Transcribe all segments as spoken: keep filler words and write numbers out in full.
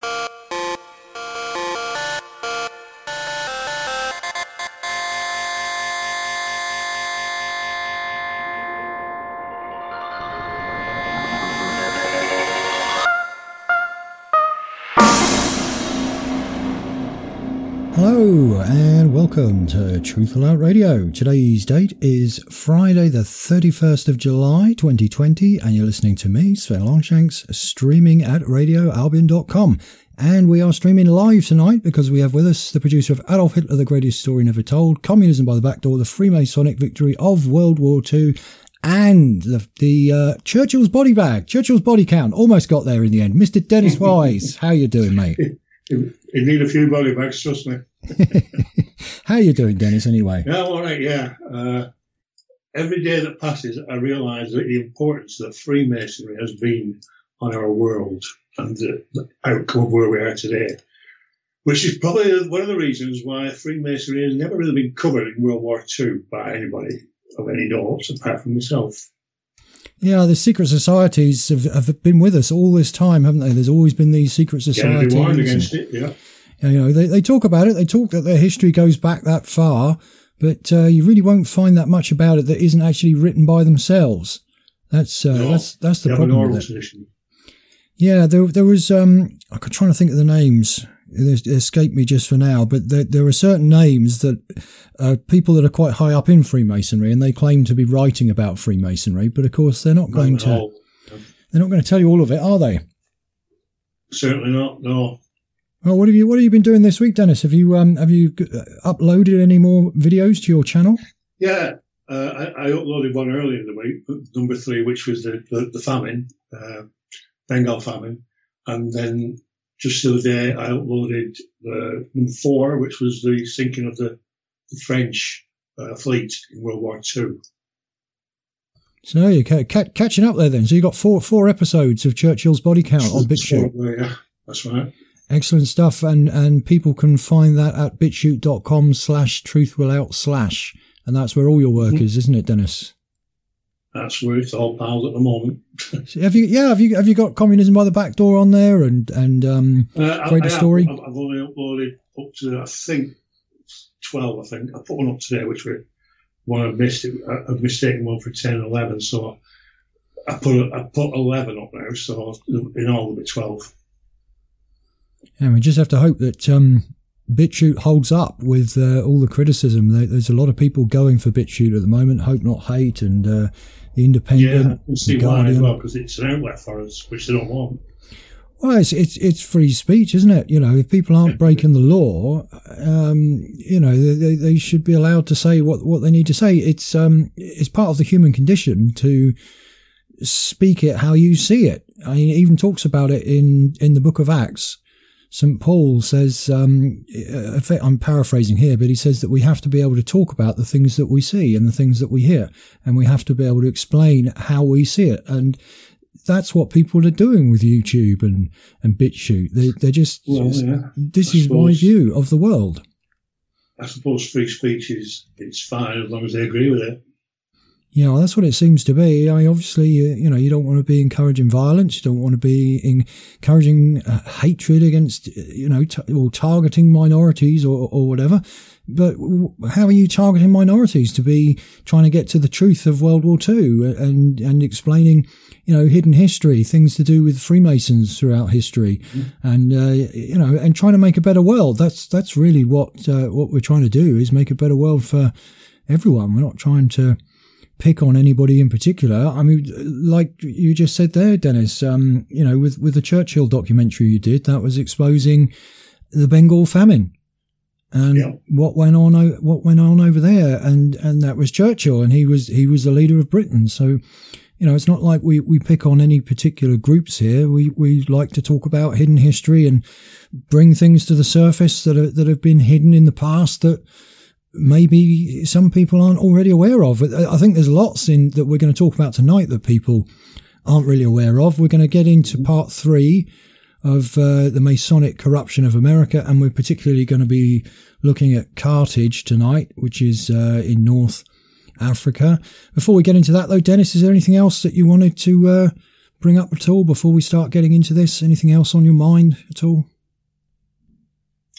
Hello and welcome to Truthful Out Radio. Today's date is Friday the thirty-first of July twenty twenty and you're listening to me, Sven Longshanks, streaming at radio albion dot com. And we are streaming live tonight because we have with us the producer of Adolf Hitler, the Greatest Story Never Told, Communism by the Back Door, the Freemasonic Victory of World War Two, and the, the uh, Churchill's Body Bag, Churchill's Body Count. Almost got there in the end. Mister Dennis Wise, how you doing, mate? You need a few body bags, trust me. How you doing, Dennis, anyway? Yeah, all right, yeah. Uh, every day that passes, I realise that the importance that Freemasonry has been on our world and the, the outcome of where we are today, which is probably one of the reasons why Freemasonry has never really been covered in World War Two by anybody of any note, apart from myself. Yeah, the secret societies have, have been with us all this time, haven't they? There's always been these secret societies. Yeah, warned against it, yeah. You know, they, they talk about it. They talk that their history goes back that far, but uh, you really won't find that much about it that isn't actually written by themselves. That's uh, no, that's that's the problem with it. Yeah, there there was. Um, I'm trying to think of the names. It escaped me just for now, but there, there are certain names that uh, people that are quite high up in Freemasonry, and they claim to be writing about Freemasonry, but of course they're not going to. All. They're not going to tell you all of it, are they? Certainly not. No. Well, what have you what have you been doing this week, Dennis? Have you um have you uploaded any more videos to your channel? Yeah, uh, I, I uploaded one earlier in the week, number three, which was the the, the famine, uh, Bengal famine, and then. Just the other day, I uploaded uh, number four, which was the sinking of the, the French uh, fleet in World War Two. So you're ca- ca- catching up there then. So you got four four episodes of Churchill's Body Count on BitChute. Yeah, that's right. Excellent stuff. And and people can find that at bitchute.com slash truthwillout slash. And that's where all your work mm-hmm. is, isn't it, Dennis? That's where it's all piled at the moment. So have you? Yeah, have you? Have you got Communism by the Back Door on there and and um, uh, Greatest I, I Story? I've, I've only uploaded up to I think twelve. I think I put one up today, which were one I've missed. It, I've mistaken one for ten and eleven. So I put I put eleven up now. So in all, it'll be twelve. Yeah, we just have to hope that um, BitChute holds up with uh, all the criticism. There's a lot of people going for BitChute at the moment. Hope not hate and. Uh, The Independent, yeah, I can see the why Guardian. as well, because it's an outlet for us, which they don't want. Well, it's, it's it's free speech, isn't it? You know, if people aren't breaking the law, um, you know, they, they should be allowed to say what, what they need to say. It's um it's part of the human condition to speak it how you see it. I mean, it even talks about it in, in the Book of Acts. Saint Paul says, um, I'm paraphrasing here, but he says that we have to be able to talk about the things that we see and the things that we hear, and we have to be able to explain how we see it. And that's what people are doing with YouTube and, and BitChute. They, they're just, well, just yeah. this I is suppose, my view of the world. I suppose free speech is it's fine as long as they agree with it. Yeah, well, that's what it seems to be. I mean, obviously, you, you know, you don't want to be encouraging violence. You don't want to be encouraging uh, hatred against, you know, t- or targeting minorities or, or whatever. But w- how are you targeting minorities to be trying to get to the truth of World War Two and, and explaining, you know, hidden history, things to do with Freemasons throughout history, mm-hmm. and, uh, you know, and trying to make a better world? That's, that's really what, uh, what we're trying to do, is make a better world for everyone. We're not trying to pick on anybody in particular. I mean, like you just said there, Dennis, um, you know, with, with the Churchill documentary you did, that was exposing the Bengal famine and yeah. what went on, what went on over there. And, and that was Churchill, and he was, he was the leader of Britain. So, you know, it's not like we, we pick on any particular groups here. We, we like to talk about hidden history and bring things to the surface that are, that have been hidden in the past that maybe some people aren't already aware of. I think there's lots in that we're going to talk about tonight that people aren't really aware of. We're going to get into part three of uh, the Masonic corruption of America, and we're particularly going to be looking at Carthage tonight, which is uh, in North Africa. Before we get into that, though, Dennis, is there anything else that you wanted to uh, bring up at all before we start getting into this? Anything else on your mind at all?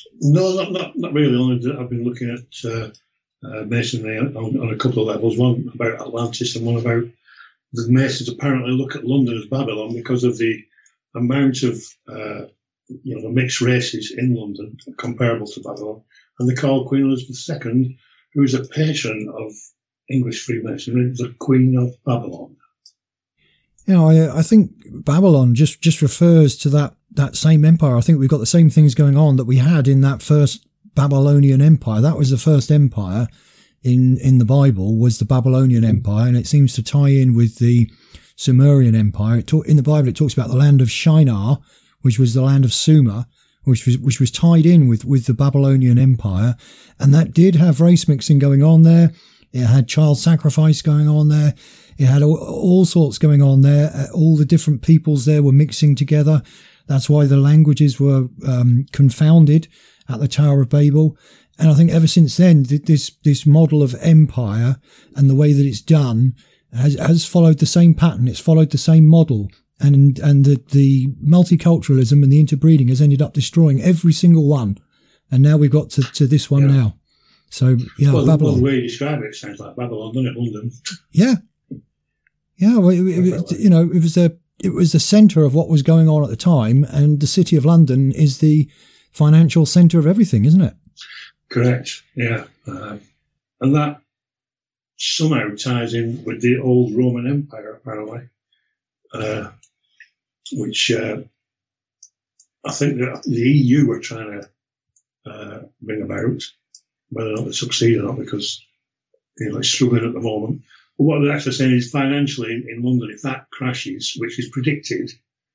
No, not, not, not really. Only I've been looking at uh, uh, masonry on, on a couple of levels, one about Atlantis and one about the Masons apparently look at London as Babylon because of the amount of uh, you know, the mixed races in London comparable to Babylon. And they call Queen Elizabeth the Second, who is a patron of English Freemasonry, the Queen of Babylon. You know, I, I think Babylon just, just refers to that, that same empire. I think we've got the same things going on that we had in that first Babylonian Empire. That was the first empire in, in the Bible, was the Babylonian Empire, and it seems to tie in with the Sumerian Empire. It talk, in the Bible, it talks about the land of Shinar, which was the land of Sumer, which was which was tied in with, with the Babylonian Empire, and that did have race mixing going on there. It had child sacrifice going on there. It had all, all sorts going on there. All the different peoples there were mixing together. That's why the languages were um, confounded at the Tower of Babel. And I think ever since then, this this model of empire and the way that it's done has, has followed the same pattern. It's followed the same model. And and the, the multiculturalism and the interbreeding has ended up destroying every single one. And now we've got to, to this one yeah. now. So, yeah, well, Babylon. The way you describe it sounds like Babylon, doesn't it, London? Yeah. Yeah, well, it, it, it, you know, it was a it was the centre of what was going on at the time, and the City of London is the financial centre of everything, isn't it? Correct, yeah. Uh, and that somehow ties in with the old Roman Empire, apparently. Uh, which uh, I think that the E U were trying to uh, bring about, whether or not they succeed or not, because you know, it's struggling at the moment. But what they're actually saying is financially in, in London, if that crashes, which is predicted,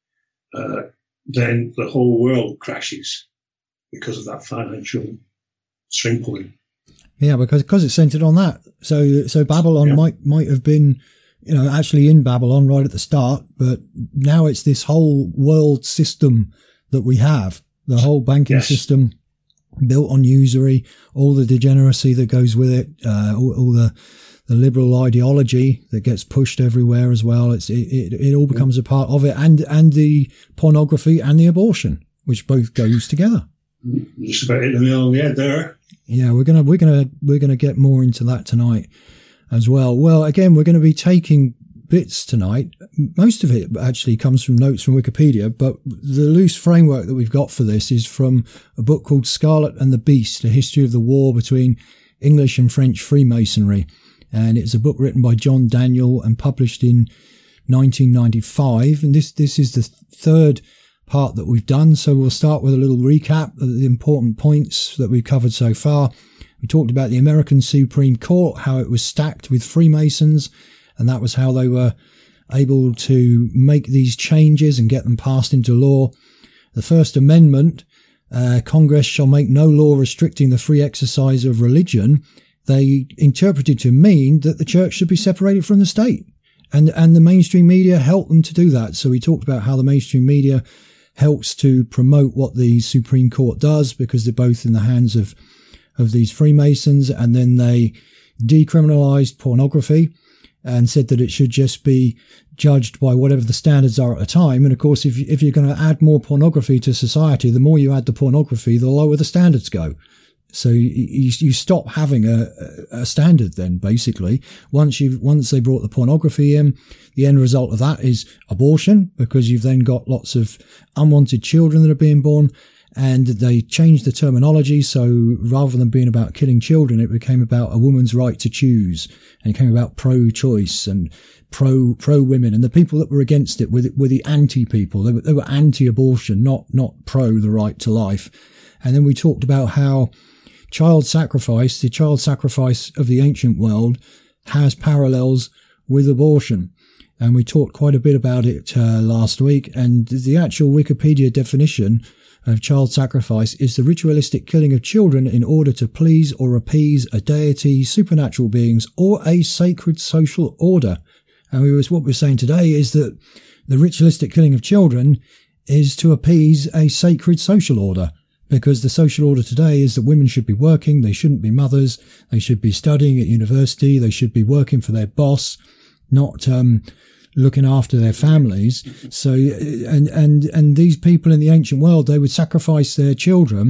uh, then the whole world crashes because of that financial string pulling. Yeah, because because it's centred on that. So so Babylon yeah. might might have been, you know, actually in Babylon right at the start, but now it's this whole world system that we have, the whole banking yes. system built on usury, all the degeneracy that goes with it, uh, all, all the the liberal ideology that gets pushed everywhere as well. It's it, it, it all becomes a part of it, and and the pornography and the abortion, which both goes together. Just about hit the nail on the head there. Yeah, we're gonna we're gonna we're gonna get more into that tonight as well. Well, again, we're going to be taking bits tonight. Most of it actually comes from notes from Wikipedia, but the loose framework that we've got for this is from a book called Scarlet and the Beast, A History of the War Between English and French Freemasonry. And it's a book written by John Daniel and published in nineteen ninety-five. And this, this is the third part that we've done. So we'll start with a little recap of the important points that we've covered so far. We talked about the American Supreme Court, how it was stacked with Freemasons, and that was how they were able to make these changes and get them passed into law. The First Amendment, uh, Congress shall make no law restricting the free exercise of religion. They interpreted to mean that the church should be separated from the state, and and the mainstream media helped them to do that. So we talked about how the mainstream media helps to promote what the Supreme Court does, because they're both in the hands of of these Freemasons, and then they decriminalized pornography and said that it should just be judged by whatever the standards are at the time. And of course, if, if you're going to add more pornography to society, the more you add the pornography, the lower the standards go. So you, you, you stop having a, a standard then, basically. Once you've, once they brought the pornography in, the end result of that is abortion, because you've then got lots of unwanted children that are being born. And they changed the terminology, so rather than being about killing children, it became about a woman's right to choose, and it came about pro-choice and pro pro women. And the people that were against it were the, were the anti-people. They were, they were anti-abortion, not not pro the right to life. And then we talked about how child sacrifice, the child sacrifice of the ancient world, has parallels with abortion. And we talked quite a bit about it uh, last week. And the actual Wikipedia definition of child sacrifice is the ritualistic killing of children in order to please or appease a deity, supernatural beings, or a sacred social order. And we was, what we're saying today is that the ritualistic killing of children is to appease a sacred social order, because the social order today is that women should be working, they shouldn't be mothers, they should be studying at university, they should be working for their boss, not um looking after their families. So, and, and, and these people in the ancient world, they would sacrifice their children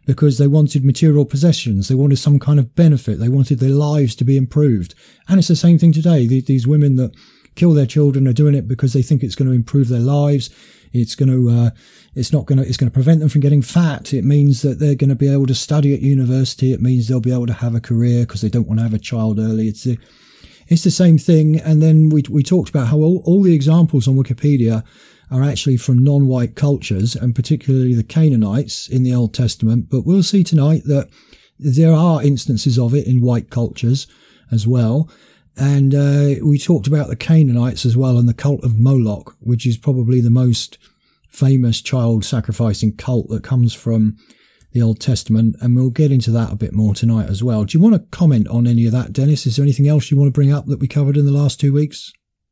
because they wanted material possessions. They wanted some kind of benefit. They wanted their lives to be improved. And it's the same thing today. These women that kill their children are doing it because they think it's going to improve their lives. It's going to, uh, it's not going to, it's going to prevent them from getting fat. It means that they're going to be able to study at university. It means they'll be able to have a career because they don't want to have a child early. It's the, it's the same thing. And then we, we talked about how all, all the examples on Wikipedia are actually from non-white cultures, and particularly the Canaanites in the Old Testament. But we'll see tonight that there are instances of it in white cultures as well. And uh, we talked about the Canaanites as well, and the cult of Moloch, which is probably the most famous child sacrificing cult that comes from the Old Testament. And we'll get into that a bit more tonight as well. Do you want to comment on any of that, Dennis? Is there anything else you want to bring up that we covered in the last two weeks?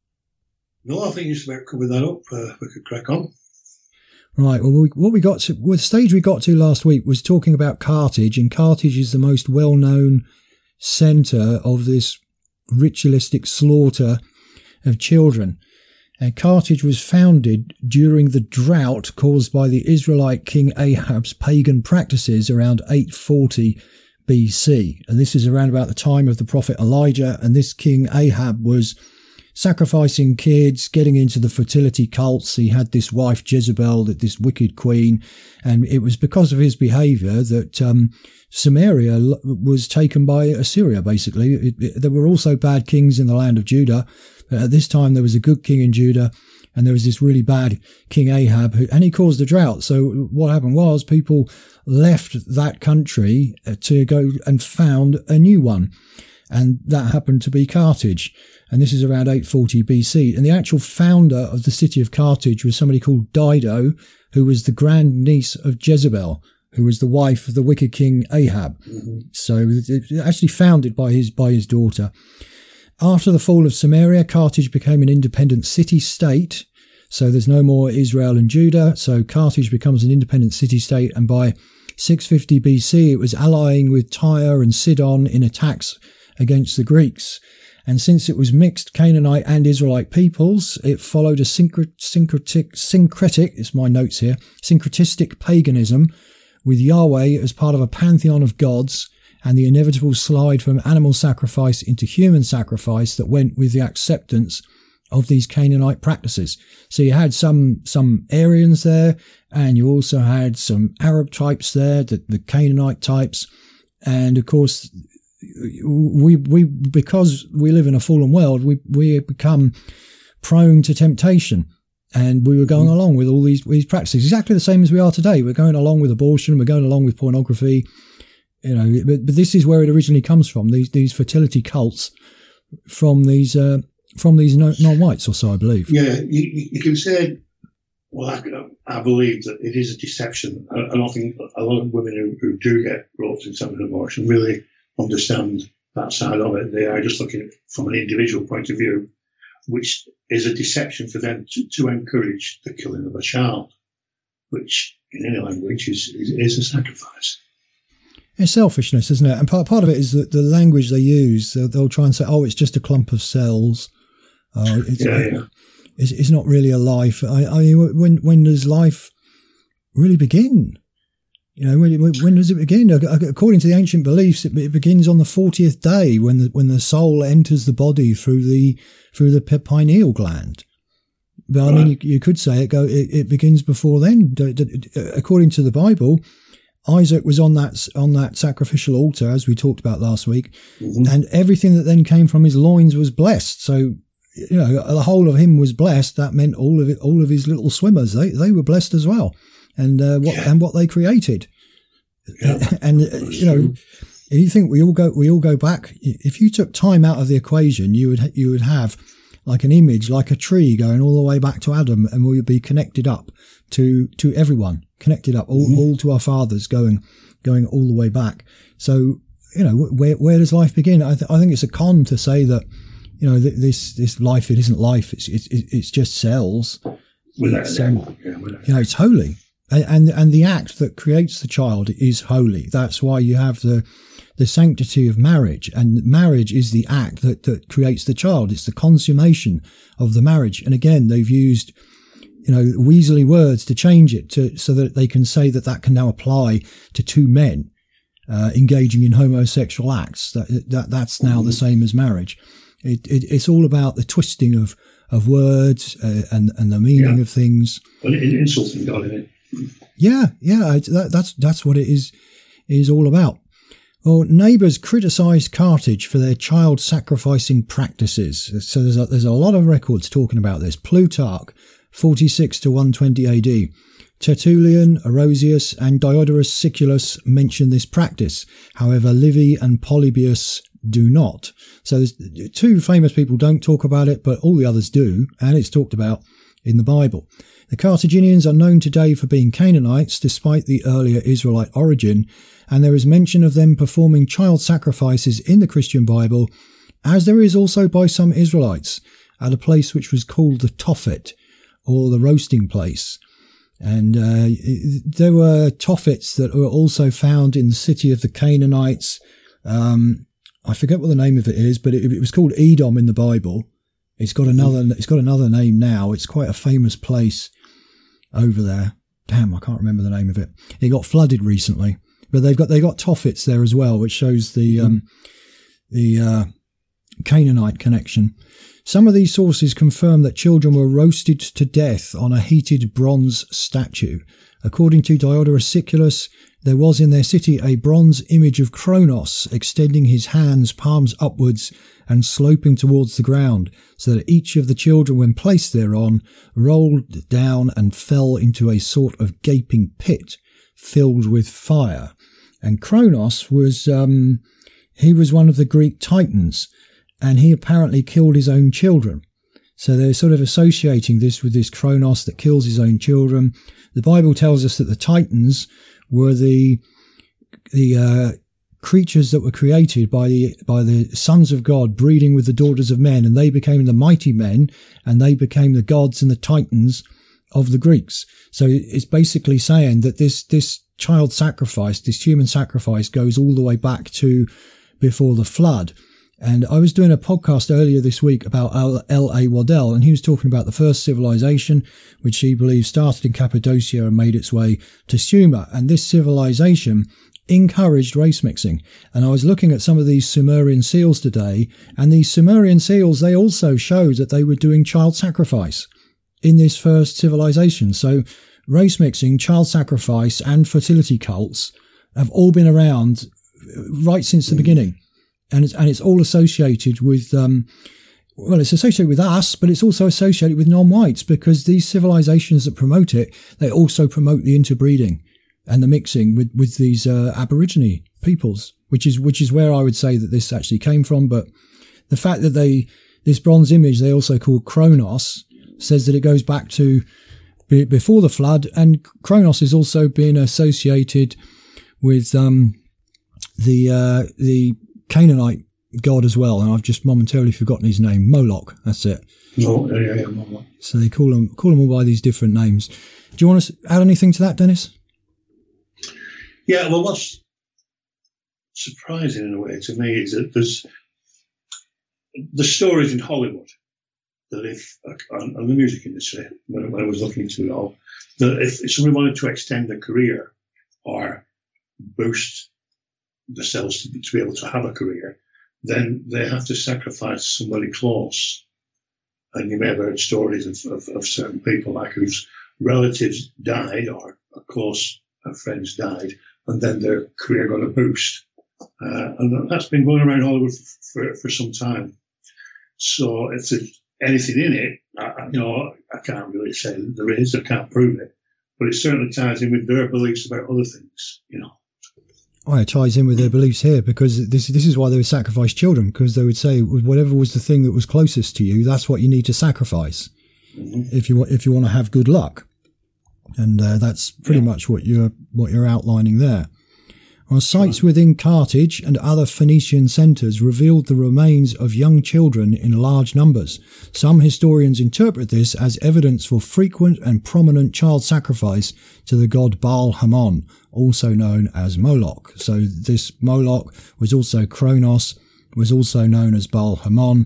No, I think you just about covered that up. Uh, we could crack on. Right. Well, we, what we got to, well, the stage we got to last week was talking about Carthage, and Carthage is the most well-known centre of this ritualistic slaughter of children. And Carthage was founded during the drought caused by the Israelite king Ahab's pagan practices around eight forty B C. And this is around about the time of the prophet Elijah. And this king Ahab was sacrificing kids, getting into the fertility cults. He had this wife Jezebel, this wicked queen, and it was because of his behaviour that um, Samaria was taken by Assyria, basically. It, it, there were also bad kings in the land of Judah. But at this time, there was a good king in Judah, and there was this really bad King Ahab, who, and he caused a drought. So what happened was people left that country to go and found a new one, and that happened to be Carthage. And this is around eight forty B C. And the actual founder of the city of Carthage was somebody called Dido, who was the grand niece of Jezebel, who was the wife of the wicked king Ahab. Mm-hmm. So it actually founded by his by his daughter. After the fall of Samaria, Carthage became an independent city-state. So there's no more Israel and Judah. So Carthage becomes an independent city-state. And by six fifty B C, it was allying with Tyre and Sidon in attacks against the Greeks. And since it was mixed Canaanite and Israelite peoples, it followed a syncretic, syncretic, it's my notes here, syncretistic paganism with Yahweh as part of a pantheon of gods, and the inevitable slide from animal sacrifice into human sacrifice that went with the acceptance of these Canaanite practices. So you had some some Aryans there, and you also had some Arab types there, the, the Canaanite types, and of course, we we because we live in a fallen world, we we become prone to temptation, and we were going mm-hmm. along with all these these practices exactly the same as we are today. We're going along with abortion, we're going along with pornography, you know. But, but this is where it originally comes from. These these fertility cults from these uh, from these non-whites, or so I believe. Yeah, you, you can say. Well, I, I believe that it is a deception. I, I don't think a lot of women who, who do get roped into an abortion really understand that side of it. They are just looking at it from an individual point of view, which is a deception for them to, to encourage the killing of a child, which in any language is, is, is a sacrifice. It's selfishness, isn't it? And part, part of it is that the language they use, they'll try and say, oh, it's just a clump of cells. Uh, it's, yeah, yeah. It's, it's not really a life. I, I when when does life really begin? You know, when, when does it begin? According to the ancient beliefs, it, it begins on the fortieth day when the when the soul enters the body through the through the pineal gland. But I mean, you, you could say it go it, it begins before then. According to the Bible, Isaac was on that on that sacrificial altar, as we talked about last week, mm-hmm. and everything that then came from his loins was blessed. So, you know, the whole of him was blessed. That meant all of it, all of his little swimmers, they they were blessed as well. And uh, what yeah. and what they created, yeah. and uh, you know, if you think we all go we all go back, if you took time out of the equation, you would you would have like an image, like a tree going all the way back to Adam, and we would be connected up to to everyone, connected up all, mm-hmm. all to our fathers, going going all the way back. So you know, where where does life begin? I, th- I think it's a con to say that you know th- this this life it isn't life. It's it's it's just cells. It's, um, yeah, you know, it's holy. And and the act that creates the child is holy. That's why you have the the sanctity of marriage. And marriage is the act that, that creates the child. It's the consummation of the marriage. And again, they've used you know, weaselly words to change it to so that they can say that that can now apply to two men uh, engaging in homosexual acts. That, that that's now mm-hmm. the same as marriage. It, it, it's all about the twisting of of words uh, and and the meaning yeah. of things. Well, it, insulting God, isn't it? Yeah, yeah, that, that's that's what it is is all about. Well, neighbours criticised Carthage for their child sacrificing practices. So there's a, there's a lot of records talking about this. Plutarch, forty-six to one twenty A D. Tertullian, Orosius, and Diodorus Siculus mention this practice. However, Livy and Polybius do not. So there's two famous people don't talk about it, but all the others do, and it's talked about in the Bible. The Carthaginians are known today for being Canaanites, despite the earlier Israelite origin, and there is mention of them performing child sacrifices in the Christian Bible, as there is also by some Israelites, at a place which was called the Tophet, or the roasting place. And uh, there were Tophets that were also found in the city of the Canaanites. Um, I forget what the name of it is, but it, it was called Edom in the Bible. It's got another. It's got another name now. It's quite a famous place over there. Damn, I can't remember the name of it. It got flooded recently, but they've got they got Tophets there as well, which shows the um, the uh, Canaanite connection. Some of these sources confirm that children were roasted to death on a heated bronze statue. According to Diodorus Siculus, there was in their city a bronze image of Kronos extending his hands palms upwards and sloping towards the ground, so that each of the children, when placed thereon, rolled down and fell into a sort of gaping pit filled with fire. And Kronos was, um, he was one of the Greek titans, and he apparently killed his own children. So they're sort of associating this with this Kronos that kills his own children. The Bible tells us that the Titans were the the uh, creatures that were created by the by the sons of God breeding with the daughters of men, and they became the mighty men, and they became the gods and the Titans of the Greeks. So it's basically saying that this this child sacrifice, this human sacrifice, goes all the way back to before the flood. And I was doing a podcast earlier this week about L A Waddell, and he was talking about the first civilization, which he believes started in Cappadocia and made its way to Sumer. And this civilization encouraged race mixing. And I was looking at some of these Sumerian seals today, and these Sumerian seals, they also showed that they were doing child sacrifice in this first civilization. So race mixing, child sacrifice, and fertility cults have all been around right since the beginning. And it's, and it's all associated with, um, well, it's associated with us, but it's also associated with non-whites, because these civilizations that promote it, they also promote the interbreeding and the mixing with, with these uh, Aborigine peoples, which is which is where I would say that this actually came from. But the fact that they, this bronze image, they also call Kronos, says that it goes back to be, before the flood, and Kronos is also being associated with um, the uh, the Canaanite god as well, and I've just momentarily forgotten his name. Moloch, that's it. Oh, yeah, yeah, yeah, Moloch. So they call them call them all by these different names. Do you want to add anything to that, Dennis? Yeah, well, what's surprising in a way to me is that there's the stories in Hollywood that if, on, on the music industry, when, when I was looking into it all, that if, if somebody wanted to extend their career or boost themselves to, to be able to have a career, then they have to sacrifice somebody close. And you may have heard stories of, of, of certain people like whose relatives died or close friends died, and then their career got a boost. Uh, and that's been going around Hollywood for, for some time. So if there's anything in it, I, you know, I can't really say that there is, I can't prove it, but it certainly ties in with their beliefs about other things, you know. Oh, it ties in with their beliefs here, because this this is why they would sacrifice children, because they would say whatever was the thing that was closest to you, that's what you need to sacrifice mm-hmm. if you if you want to have good luck, and uh, that's pretty yeah. much what you're what you're outlining there. Well, sites within Carthage and other Phoenician centres revealed the remains of young children in large numbers. Some historians interpret this as evidence for frequent and prominent child sacrifice to the god Baal Hamon, also known as Moloch. So this Moloch was also Kronos, was also known as Baal Hamon,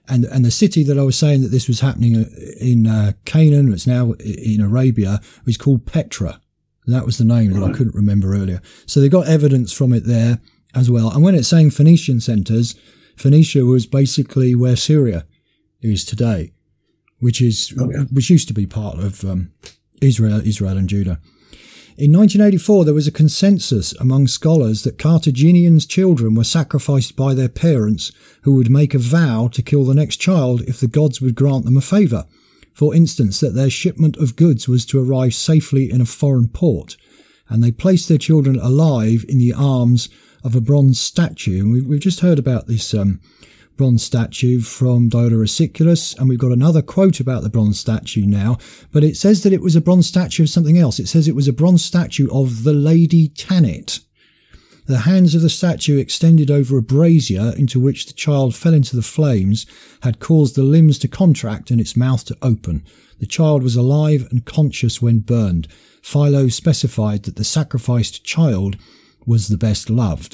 And and the city that I was saying that this was happening in uh, Canaan, it's now in Arabia, was called Petra. That was the name that I couldn't remember earlier. So they got evidence from it there as well. And when it's saying Phoenician centres, Phoenicia was basically where Syria is today, which is oh, yeah. which used to be part of um, Israel, Israel and Judah. In nineteen eighty-four, there was a consensus among scholars that Carthaginians' children were sacrificed by their parents, who would make a vow to kill the next child if the gods would grant them a favour. For instance, that their shipment of goods was to arrive safely in a foreign port, and they placed their children alive in the arms of a bronze statue. And we've just heard about this um, bronze statue from Diodorus Siculus, and we've got another quote about the bronze statue now, but it says that it was a bronze statue of something else. It says it was a bronze statue of the Lady Tanit. The hands of the statue extended over a brazier into which the child fell into the flames had caused the limbs to contract and its mouth to open. The child was alive and conscious when burned. Philo specified that the sacrificed child was the best loved.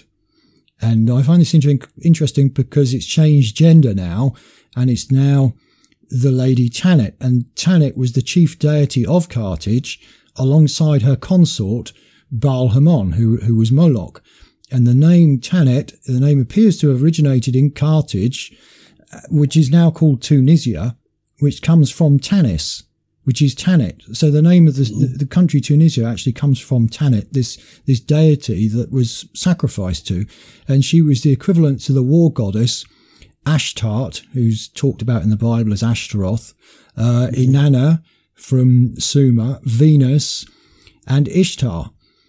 And I find this interesting because it's changed gender now, and it's now the Lady Tanit. And Tanit was the chief deity of Carthage, alongside her consort Baal-Hamon, who, who was Moloch. And the name Tanit, the name appears to have originated in Carthage, which is now called Tunisia, which comes from Tanis, which is Tanit. So the name of the, the, the country Tunisia actually comes from Tanit, this, this deity that was sacrificed to. And she was the equivalent to the war goddess Ashtart, who's talked about in the Bible as Ashtaroth, uh, Inanna from Sumer, Venus, and Ishtar.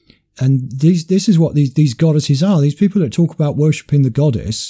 And these, this is what these, these goddesses are. These people that talk about worshipping the goddess,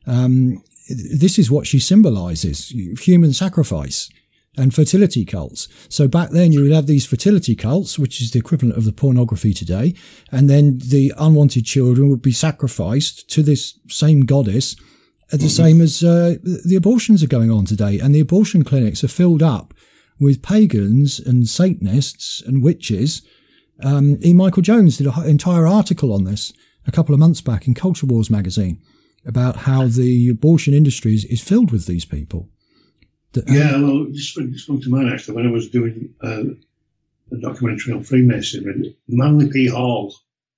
um, this is what she symbolizes: human sacrifice and fertility cults. So back then you would have these fertility cults, which is the equivalent of the pornography today, and then the unwanted children would be sacrificed to this same goddess, at the mm-hmm. same as uh, the abortions are going on today. And the abortion clinics are filled up with pagans and Satanists and witches. Um, E. Michael Jones did an entire article on this a couple of months back in Culture Wars magazine about how the abortion industry is, is filled with these people. The, yeah, well, it just sprung to mind actually when I was doing uh, a documentary on Freemasonry. Manly P. Hall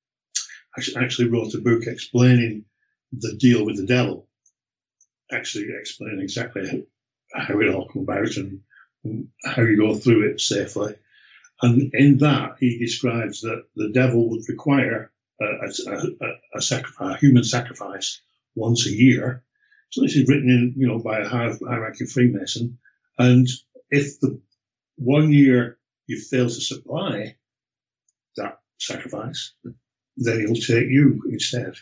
actually wrote a book explaining the deal with the devil, actually explaining exactly how it all came about and how you go through it safely. And in that, he describes that the devil would require a, a, a, a, sacrifice, a human sacrifice once a year. So this is written in, you know, by a high, high-ranking Freemason. And if the one year you fail to supply that sacrifice, then he'll take you instead.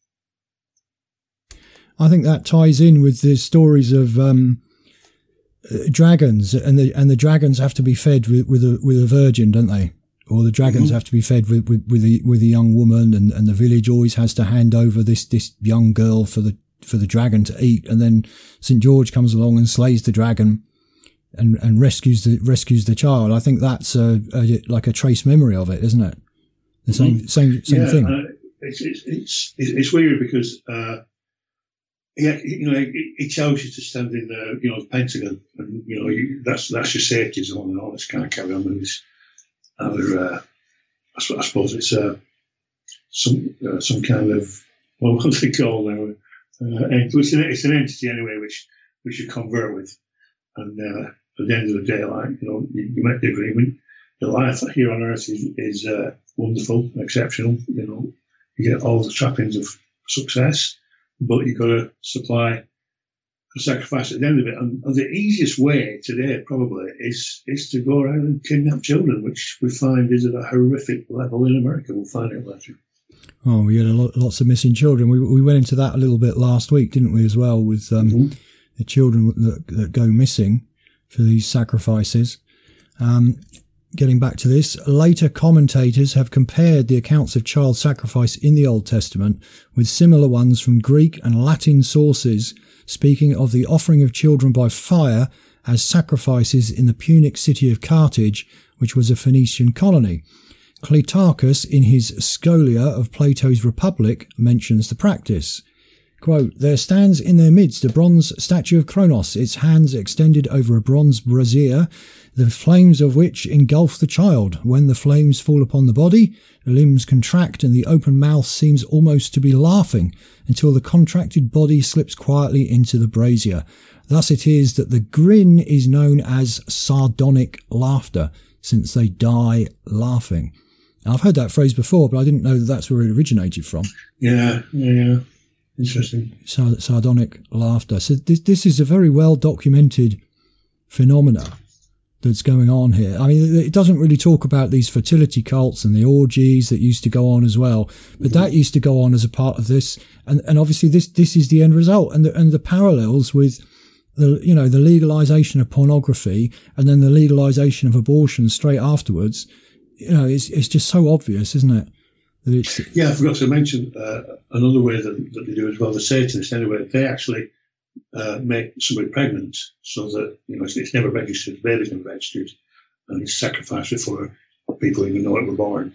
I think that ties in with the stories of um, uh, dragons, and the and the dragons have to be fed with with a, with a virgin, don't they? Or the dragons mm-hmm. have to be fed with with with a, with a young woman, and, and the village always has to hand over this this young girl for the for the dragon to eat, and then Saint George comes along and slays the dragon, and and rescues the rescues the child. I think that's a, a like a trace memory of it, isn't it? The same mm-hmm. same same yeah, thing. Uh, it's, it's it's it's weird because. Uh, Yeah, you know, it, it tells you to stand in the, you know, the Pentagon, and you know, you, that's that's your safety zone and all this kind of carry on with this. Other, uh, I, I suppose it's uh, some uh, some kind of, well, what do they call now? Uh, it's, an, it's an entity anyway, which which you convert with, and uh, at the end of the day, like you know, you, you make the agreement. The life here on Earth is is uh, wonderful, exceptional. You know, you get all the trappings of success. But you've got to supply a sacrifice at the end of it. And, and the easiest way today, probably, is is to go around and kidnap children, which we find is at a horrific level in America. We'll find out later. Oh, we had a lot, lots of missing children. We we went into that a little bit last week, didn't we, as well, with um, mm-hmm. the children that, that go missing for these sacrifices. Um, Getting back to this, later commentators have compared the accounts of child sacrifice in the Old Testament with similar ones from Greek and Latin sources, speaking of the offering of children by fire as sacrifices in the Punic city of Carthage, which was a Phoenician colony. Cleitarchus, in his Scholia of Plato's Republic, mentions the practice. Quote, there stands in their midst a bronze statue of Kronos, its hands extended over a bronze brazier, the flames of which engulf the child. When the flames fall upon the body, the limbs contract and the open mouth seems almost to be laughing until the contracted body slips quietly into the brazier. Thus it is that the grin is known as sardonic laughter, since they die laughing. Now, I've heard that phrase before, but I didn't know that that's where it originated from. Yeah, yeah. Interesting. Sard- sardonic laughter. So this, this is a very well documented phenomena that's going on here. I mean, it doesn't really talk about these fertility cults and the orgies that used to go on as well, but mm-hmm. that used to go on as a part of this. And, and obviously this, this is the end result, and the, and the parallels with the, you know, the legalization of pornography and then the legalization of abortion straight afterwards. You know, it's, it's just so obvious, isn't it? That it's, yeah, I forgot to mention uh, another way that, that they do as well, the Satanists anyway, they actually uh, make somebody pregnant so that, you know, it's, it's never registered, the baby's never registered, and it's sacrificed before people even know it were born.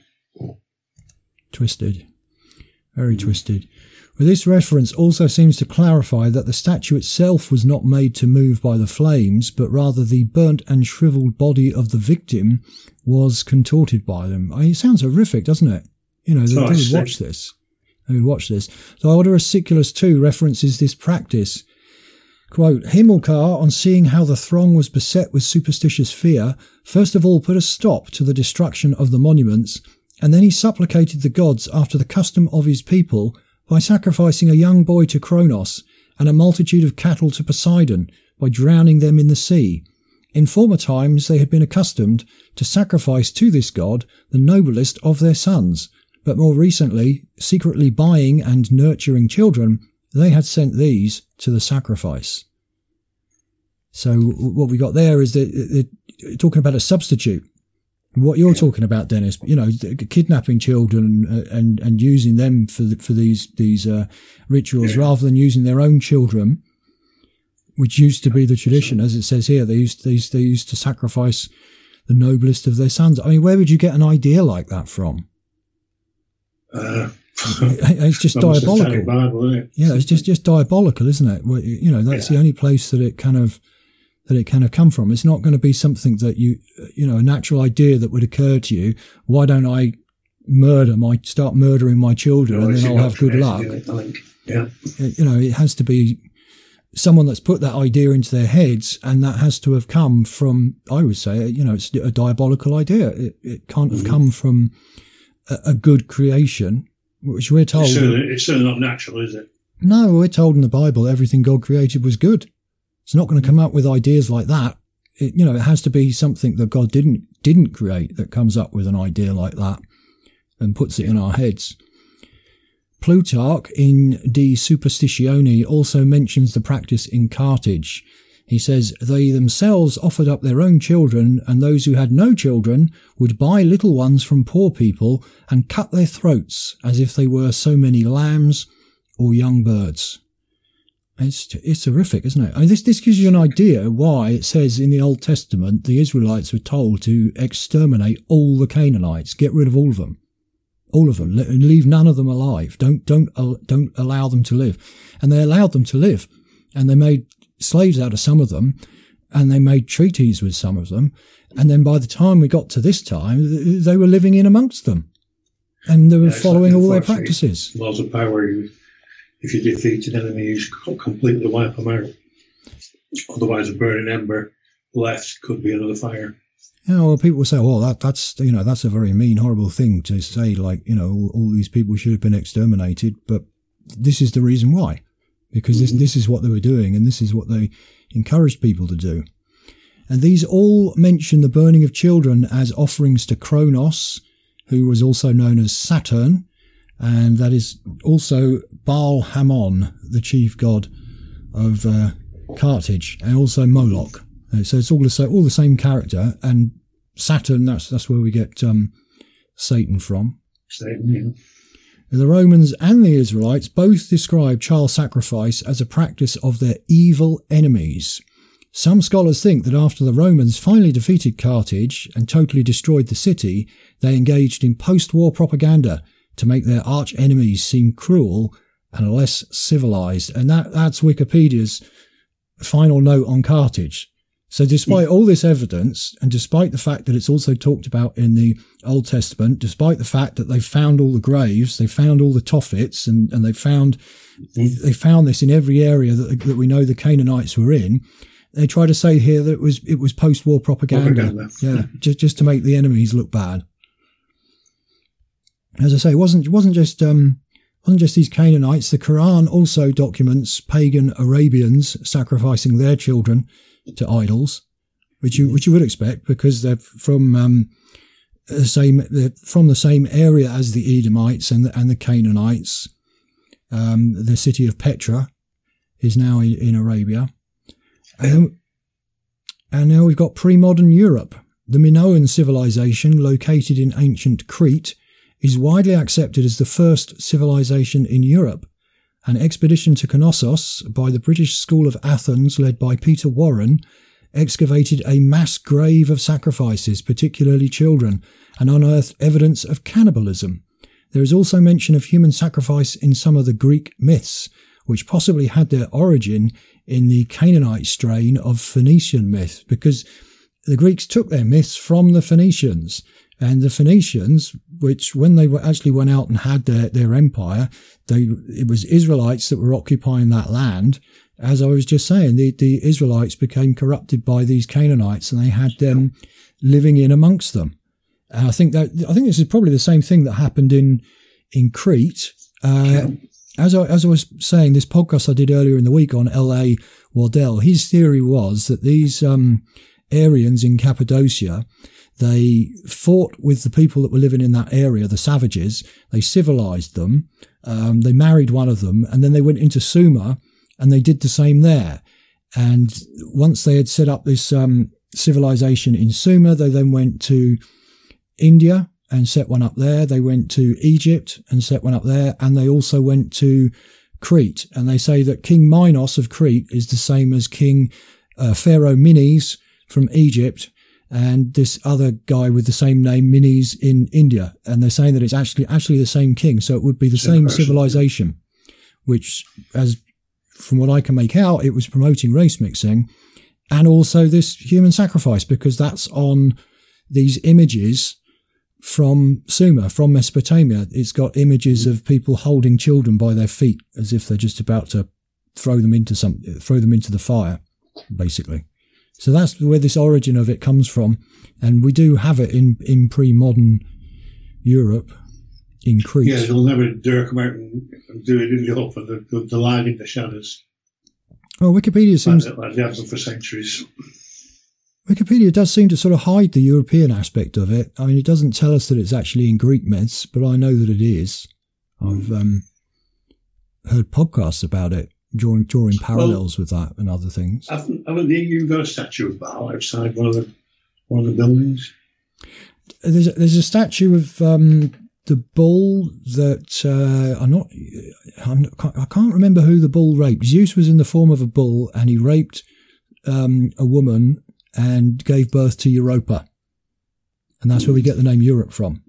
Twisted. Very mm-hmm. twisted. Well, this reference also seems to clarify that the statue itself was not made to move by the flames, but rather the burnt and shriveled body of the victim was contorted by them. I mean, it sounds horrific, doesn't it? You know, they, oh, they would watch this. They would watch this. So Orderus Siculus too references this practice. Quote, Himilcar, on seeing how the throng was beset with superstitious fear, first of all put a stop to the destruction of the monuments, and then he supplicated the gods after the custom of his people by sacrificing a young boy to Kronos and a multitude of cattle to Poseidon by drowning them in the sea. In former times they had been accustomed to sacrifice to this god the noblest of their sons, but more recently, secretly buying and nurturing children, they had sent these to the sacrifice. So what we got there is that they're talking about a substitute. What you're talking about, Dennis, you know, kidnapping children and and using them for the, for these these uh, rituals yeah. rather than using their own children, which used to be the tradition, as it says here. They used they used, they used to sacrifice the noblest of their sons. I mean, where would you get an idea like that from? Uh, it's just diabolical. Bible, isn't it? Yeah, it's just just diabolical, isn't it? Well, you know, that's yeah. the only place that it kind of. that it kind of come from. It's not going to be something that you, you know, a natural idea that would occur to you. Why don't I murder my, start murdering my children no, and then I'll have good luck? Yeah. You know, it has to be someone that's put that idea into their heads, and that has to have come from, I would say, you know, it's a diabolical idea. It, it can't have mm-hmm. come from a, a good creation, which we're told. It's certainly, it's certainly not natural, is it? No, we're told in the Bible everything God created was good. It's not going to come up with ideas like that. It, you know, it has to be something that God didn't didn't create that comes up with an idea like that and puts it in our heads. Plutarch in De Superstitione also mentions the practice in Carthage. He says, they themselves offered up their own children, and those who had no children would buy little ones from poor people and cut their throats as if they were so many lambs or young birds. It's it's horrific, isn't it? I mean, this this gives you an idea why it says in the Old Testament the Israelites were told to exterminate all the Canaanites, get rid of all of them, all of them, leave none of them alive. Don't don't don't allow them to live, and they allowed them to live, and they made slaves out of some of them, and they made treaties with some of them, and then by the time we got to this time, they were living in amongst them, and they were yeah, following all their practices. Laws of power. If you defeat an enemy, you should completely wipe them out. Otherwise, a burning ember left could be another fire. Yeah, well, people will say, "Well, that, that's you know that's a very mean, horrible thing to say." Like, you know, all, all these people should have been exterminated. But this is the reason why, because this mm-hmm. this is what they were doing, and this is what they encouraged people to do. And these all mention the burning of children as offerings to Kronos, who was also known as Saturn. And that is also Baal Hamon, the chief god of uh, Carthage, and also Moloch. Uh, so it's all the same, all the same character. And Saturn, that's that's where we get um, Satan from. Satan, yeah. The Romans and the Israelites both describe child sacrifice as a practice of their evil enemies. Some scholars think that after the Romans finally defeated Carthage and totally destroyed the city, they engaged in post-war propaganda to make their arch enemies seem cruel and less civilized. And that, that's Wikipedia's final note on Carthage. So despite all this evidence, and despite the fact that it's also talked about in the Old Testament, despite the fact that they found all the graves, they found all the Tophets, and, and they found mm-hmm. they found this in every area that, that we know the Canaanites were in, they try to say here that it was it was post-war propaganda, propaganda. yeah, just just to make the enemies look bad. As I say, it wasn't it wasn't just um, wasn't just these Canaanites. The Quran also documents pagan Arabians sacrificing their children to idols, which you which you would expect because they're from um, the same they're from the same area as the Edomites and the, and the Canaanites. Um, the city of Petra is now in, in Arabia, and, and now we've got pre-modern Europe. The Minoan civilization, located in ancient Crete, is widely accepted as the first civilization in Europe. An expedition to Knossos by the British School of Athens, led by Peter Warren, excavated a mass grave of sacrifices, particularly children, and unearthed evidence of cannibalism. There is also mention of human sacrifice in some of the Greek myths, which possibly had their origin in the Canaanite strain of Phoenician myth, because the Greeks took their myths from the Phoenicians. And the Phoenicians, which when they were actually went out and had their, their empire, they it was Israelites that were occupying that land. As I was just saying, the, the Israelites became corrupted by these Canaanites, and they had them living in amongst them. And I think that I think this is probably the same thing that happened in in Crete. Uh, as I as I was saying, this podcast I did earlier in the week on L A Waddell, his theory was that these um, Aryans in Cappadocia, they fought with the people that were living in that area, the savages. They civilized them. Um, they married one of them, and then they went into Sumer, and they did the same there. And once they had set up this um, civilization in Sumer, they then went to India and set one up there. They went to Egypt and set one up there, and they also went to Crete. And they say that King Minos of Crete is the same as King uh, Pharaoh Menes from Egypt, and this other guy with the same name, Menes, in India. And they're saying that it's actually actually the same king, so it would be the same civilization, which, as from what I can make out, it was promoting race mixing, and also this human sacrifice, because that's on these images from Sumer, from Mesopotamia. It's got images of people holding children by their feet as if they're just about to throw them into some, throw them into the fire, basically. So that's where this origin of it comes from. And we do have it in, in pre-modern Europe, in Crete. Yeah, they'll never dare come out and do it in the open. They'll, they'll, they'll lie in the shadows. Well, Wikipedia seems... Like, like they have them for centuries. Wikipedia does seem to sort of hide the European aspect of it. I mean, it doesn't tell us that it's actually in Greek myths, but I know that it is. I've um, heard podcasts about it, drawing drawing parallels well, with that and other things. Haven't, haven't you got a statue of Baal outside one of the one of the buildings? There's a, there's a statue of um, the bull that uh, I'm not. I'm not, I can't remember who the bull raped. Zeus was in the form of a bull, and he raped um, a woman and gave birth to Europa, and that's where we get the name Europe from.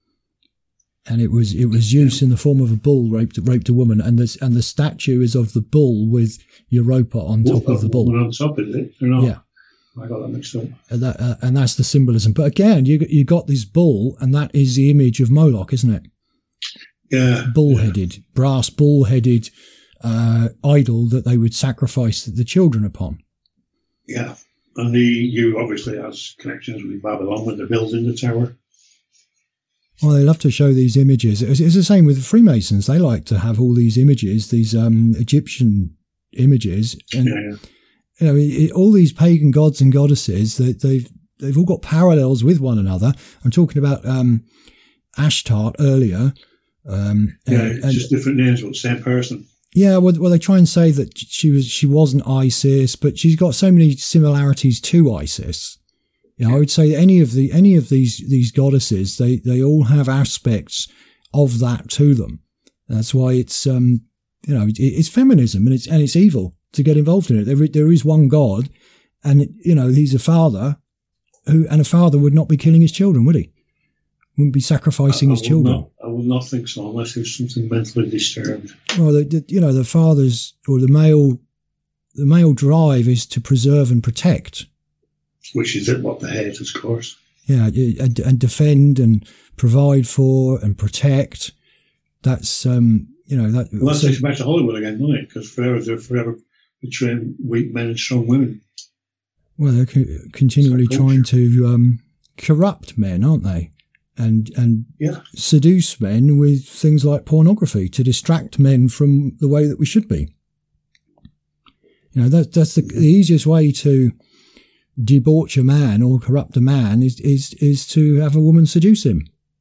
And it was it was Zeus in the form of a bull raped raped a woman, and this and the statue is of the bull with Europa on top Wolf, of the bull. On top, is it? Or not? Yeah, I got that mixed up. And, that, uh, and that's the symbolism. But again, you you got this bull, and that is the image of Moloch, isn't it? Yeah, bull-headed, yeah. brass bull-headed uh, idol that they would sacrifice the children upon. Yeah, and the you obviously has connections with Babylon when they're building the tower. Well, they love to show these images. It's, it's the same with the Freemasons. They like to have all these images, these um, Egyptian images, and yeah. you know, it, all these pagan gods and goddesses. They, they've they've all got parallels with one another. I'm talking about um, Ashtart earlier. Um, yeah, and, it's and, just different names, but same person. Yeah, well, well, they try and say that she was she wasn't Isis, but she's got so many similarities to Isis. You know, I would say any of the any of these these goddesses, they, they all have aspects of that to them. That's why it's um you know it, it's feminism and it's and it's evil to get involved in it. There there is one God, and you know he's a father, who and a father would not be killing his children, would he? Wouldn't be sacrificing I, I his children. Not, I would not think so unless he was something mentally disturbed. Well, the, the, you know, the father's or the male, the male drive is to preserve and protect, which is what they hate, of course. Yeah, and, and defend and provide for and protect. That's um, you know that. Well, that so, takes back to Hollywood again, doesn't it? Because forever they're forever portraying weak men and strong women. Well, they're co- continually trying to um, corrupt men, aren't they? And and yeah. seduce men with things like pornography to distract men from the way that we should be. You know, that, that's the, the easiest way to debauch a man or corrupt a man is is is to have a woman seduce him.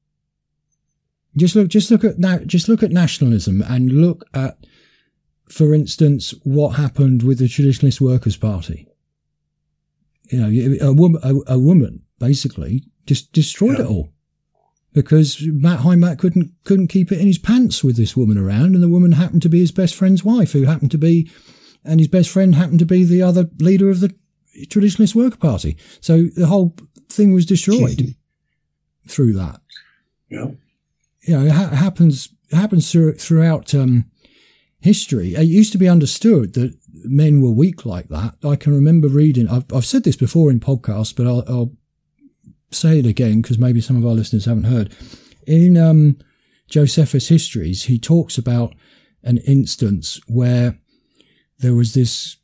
Just look, just look at that. Just look at nationalism and look at, for instance, what happened with the Traditionalist Workers' Party. You know, a woman, a, a woman basically just destroyed yeah. it all. Because Matt Heimbach couldn't couldn't keep it in his pants with this woman around, and the woman happened to be his best friend's wife, who happened to be, and his best friend happened to be the other leader of the Traditionalist Worker Party. So the whole thing was destroyed through that. Yeah, you know, it, ha- happens it happens through, throughout um, history. It used to be understood that men were weak like that. I can remember reading. I've, I've said this before in podcasts, but I'll. I'll say it again because maybe some of our listeners haven't heard. In um, Josephus' Histories, he talks about an instance where there was this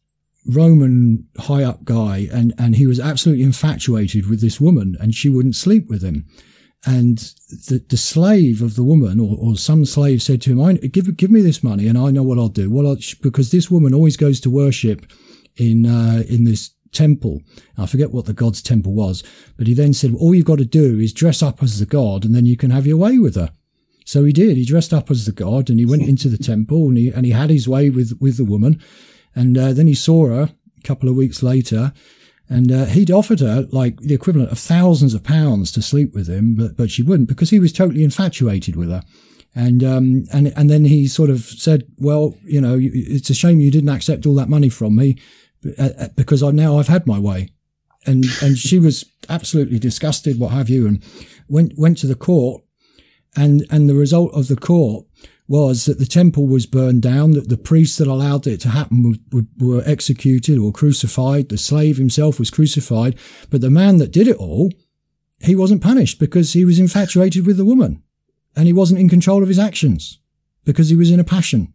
Roman high-up guy and, and he was absolutely infatuated with this woman and she wouldn't sleep with him. And the, the slave of the woman or, or some slave said to him, I, give, give me this money and I know what I'll do. Well, I'll, because this woman always goes to worship in uh, in this temple. I forget what the god's temple was, but he then said, all you've got to do is dress up as the god and then you can have your way with her. So he did. He dressed up as the god and he went into the temple and he, and he had his way with, with the woman. And uh, then he saw her a couple of weeks later and uh, he'd offered her like the equivalent of thousands of pounds to sleep with him, but, but she wouldn't because he was totally infatuated with her. And, um, and, and then he sort of said, well, you know, it's a shame you didn't accept all that money from me. Because I now I've had my way, and and she was absolutely disgusted, what have you, and went went to the court, and and the result of the court was that the temple was burned down, that the priests that allowed it to happen were, were executed or crucified, the slave himself was crucified, but the man that did it all, he wasn't punished because he was infatuated with the woman, and he wasn't in control of his actions because he was in a passion.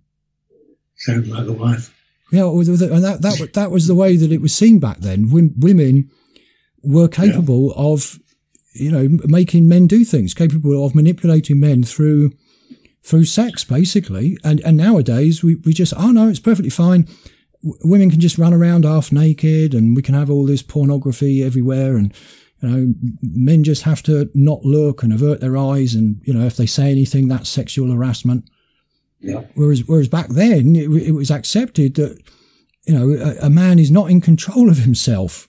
Sounds like the wife. Yeah, and that, that that was the way that it was seen back then. Women were capable yeah. of, you know, making men do things, capable of manipulating men through through sex, basically. And and nowadays we, we just, oh no, it's perfectly fine. W- women can just run around half naked, and we can have all this pornography everywhere, and you know, men just have to not look and avert their eyes, and you know, if they say anything, that's sexual harassment. Yeah. Whereas, whereas back then it, it was accepted that, you know, a, a man is not in control of himself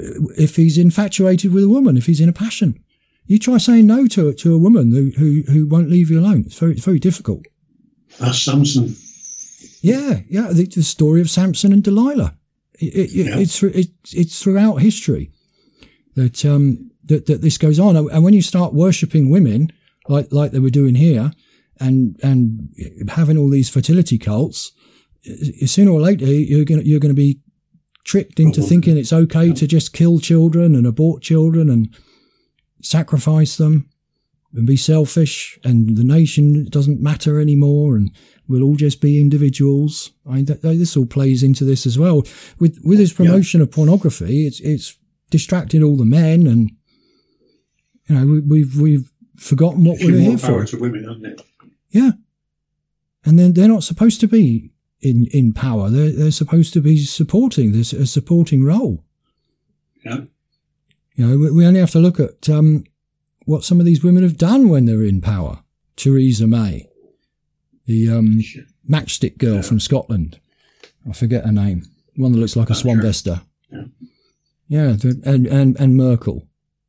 if he's infatuated with a woman, if he's in a passion. You try saying no to to a woman who who, who won't leave you alone. It's very it's very difficult. That's Samson. Yeah, yeah. The, the story of Samson and Delilah. It, it, yeah. It's it, it's throughout history that um that, that this goes on. And when you start worshipping women like like they were doing here, and and having all these fertility cults, sooner or later you're going you're going to be tricked into oh, thinking it's okay yeah. to just kill children and abort children and sacrifice them and be selfish, and the nation doesn't matter anymore, and we'll all just be individuals. I mean, that, this all plays into this as well. With with his promotion yeah. of pornography, it's it's distracted all the men, and you know we, we've we've forgotten what we're here for. To women, hasn't it? Yeah, and then they're not supposed to be in, in power. They're they're supposed to be supporting. There's a supporting role. Yeah, you know, we, we only have to look at um, what some of these women have done when they're in power. Theresa May, the um, matchstick girl yeah. from Scotland. I forget her name. One that looks like Thatcher. a swan vesta. Yeah, yeah, and and and Merkel.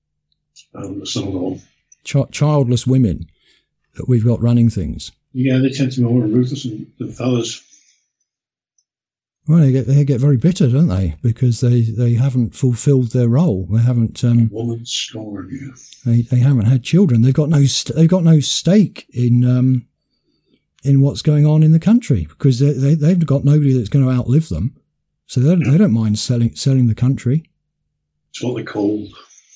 Um, the Ch- childless women that we've got running things. Yeah, they tend to be more ruthless than, than fellas. Well, they get they get very bitter, don't they? Because they, they haven't fulfilled their role. They haven't. Um, Woman scorn, yeah. They they haven't had children. They've got no st- they've got no stake in um, in what's going on in the country because they, they they've got nobody that's going to outlive them. So they don't, yeah. they don't mind selling selling the country. It's what they're called.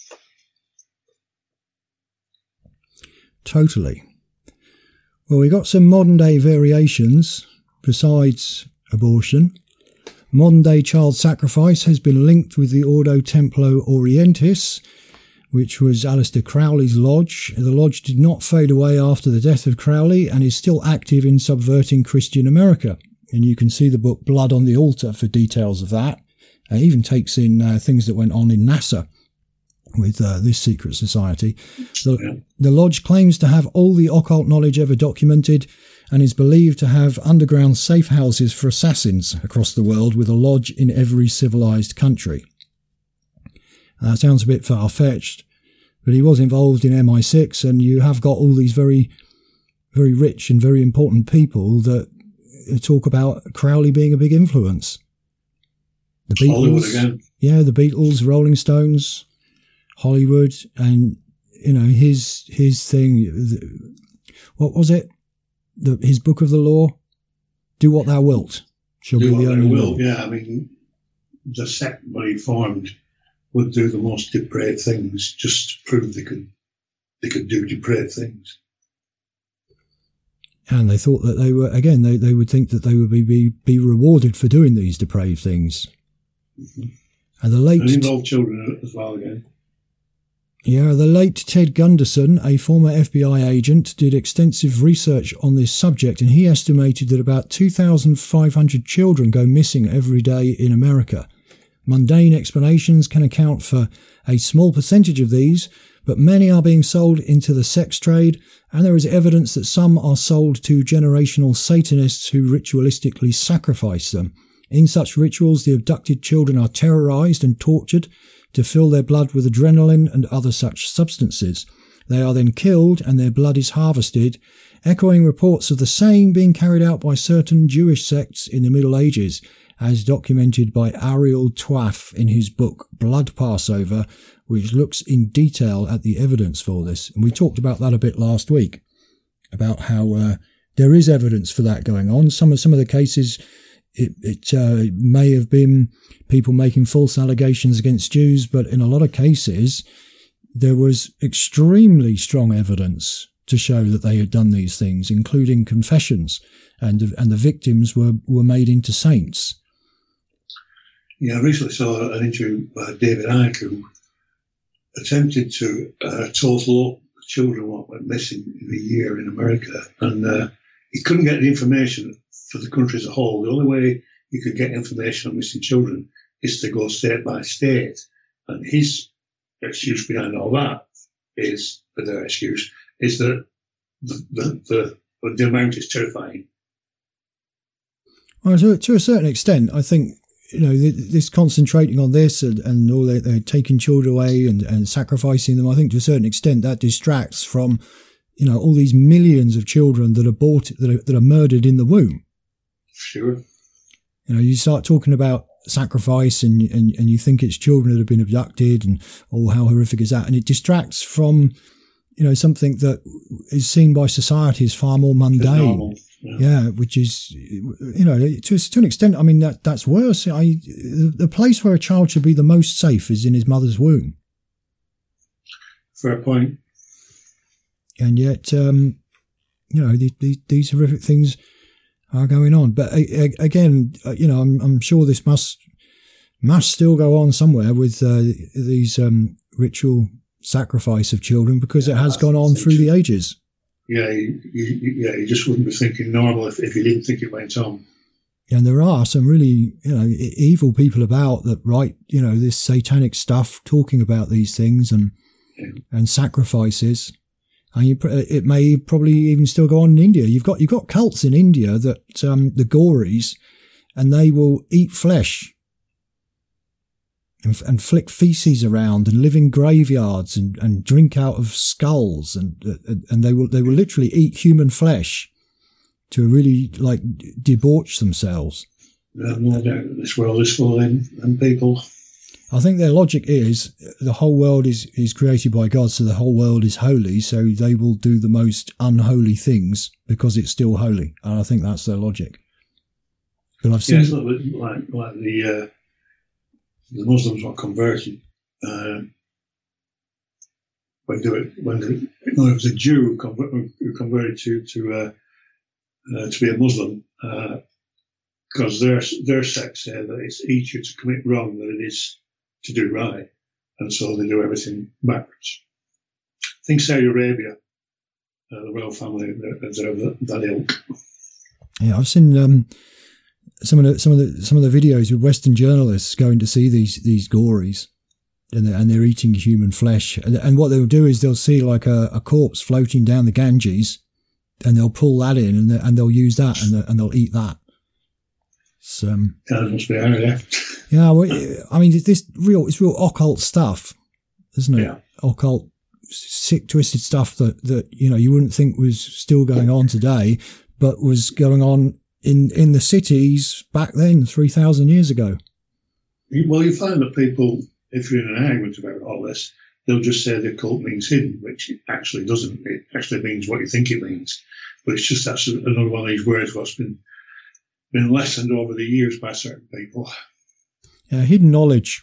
Totally. Well, we got some modern day variations besides abortion. Modern day child sacrifice has been linked with the Ordo Templo Orientis, which was Aleister Crowley's lodge. The lodge did not fade away after the death of Crowley and is still active in subverting Christian America. And you can see the book Blood on the Altar for details of that. It even takes in uh, things that went on in NASA with uh, this secret society. The, the lodge claims to have all the occult knowledge ever documented and is believed to have underground safe houses for assassins across the world, with a lodge in every civilized country. That uh, sounds a bit far-fetched, but he was involved in M I six, and you have got all these very, very rich and very important people that talk about Crowley being a big influence. The Beatles, Hollywood again. Yeah, the Beatles, Rolling Stones, Hollywood, and you know his his thing. What was it? The, his book of the law. Do what thou wilt shall do be the only law. Yeah, I mean, the sect when he formed would do the most depraved things just to prove they could they could do depraved things. And they thought that they were again. They they would think that they would be be, be rewarded for doing these depraved things. Mm-hmm. And the late and involve children as well again. Yeah, the late Ted Gunderson, a former F B I agent, did extensive research on this subject, and he estimated that about two thousand five hundred children go missing every day in America. Mundane explanations can account for a small percentage of these, but many are being sold into the sex trade, and there is evidence that some are sold to generational Satanists who ritualistically sacrifice them. In such rituals, the abducted children are terrorized and tortured to fill their blood with adrenaline and other such substances. They are then killed and their blood is harvested, echoing reports of the same being carried out by certain Jewish sects in the Middle Ages, as documented by Ariel Twaff in his book Blood Passover, which looks in detail at the evidence for this. And we talked about that a bit last week, about how uh, there is evidence for that going on. Some of some of the cases, It, it uh, may have been people making false allegations against Jews, but in a lot of cases, there was extremely strong evidence to show that they had done these things, including confessions, and and the victims were, were made into saints. Yeah, I recently saw an interview by David Icke, who attempted to uh, total up children what went missing in a year in America, and uh, he couldn't get the information for the country as a whole. The only way you could get information on missing children is to go state by state. And his excuse behind all that is, for their excuse, is that the, the, the, the amount is terrifying. Well, to, to a certain extent, I think, you know, this concentrating on this and, and all that, they're taking children away and, and sacrificing them, I think to a certain extent that distracts from, you know, all these millions of children that are bought, that are, that are murdered in the womb. Sure. You know, you start talking about sacrifice and, and, and you think it's children that have been abducted and, oh, how horrific is that? And it distracts from, you know, something that is seen by society as far more mundane. Yeah. yeah, which is, you know, to, to an extent, I mean, that that's worse. I, the place where a child should be the most safe is in his mother's womb. Fair point. And yet, um, you know, the, the, these horrific things are going on. But uh, again, uh, you know, I'm, I'm sure this must must still go on somewhere with uh, these um, ritual sacrifice of children, because yeah, it has gone on through the ages. Yeah, you, you, yeah, you just wouldn't be thinking normal if, if you didn't think it went on. And there are some really, you know, evil people about that write, you know, this satanic stuff, talking about these things and yeah. and sacrifices. And you, it may probably even still go on in India. You've got you've got cults in India that um, the Gauris, and they will eat flesh and, and flick feces around and live in graveyards and, and drink out of skulls, and and they will they will literally eat human flesh to really like debauch themselves. There's no doubt that this world is full of them, them people. I think their logic is the whole world is, is created by God, so the whole world is holy, so they will do the most unholy things because it's still holy. And I think that's their logic. But I've seen yeah, it's a little bit like, like the uh, the Muslims were converted. Uh, when they were, when they, no, it was a Jew who, conver- who converted to to uh, uh, to be a Muslim because uh, their their sect said that it's easier to commit wrong than it is to do right, and so they do everything backwards. I think Saudi Arabia, uh, the royal family, they're, they're that ilk. Yeah, I've seen um, some of the some of the some of the videos with Western journalists going to see these these gories. And they're, and they're eating human flesh. And, and what they'll do is they'll see like a, a corpse floating down the Ganges, and they'll pull that in, and, and they'll use that, and, and they'll eat that. So, um, yeah, that must be hard, yeah. Yeah, well, I mean, it's this real, it's real occult stuff, isn't it? Yeah. Occult, sick, twisted stuff that, that, you know, you wouldn't think was still going on today, but was going on in, in the cities back then, three thousand years ago. Well, you find that people, if you're in an argument about all this, they'll just say the occult means hidden, which it actually doesn't. It actually means what you think it means. But it's just that's another one of these words what's been been lessened over the years by certain people. Yeah, hidden knowledge.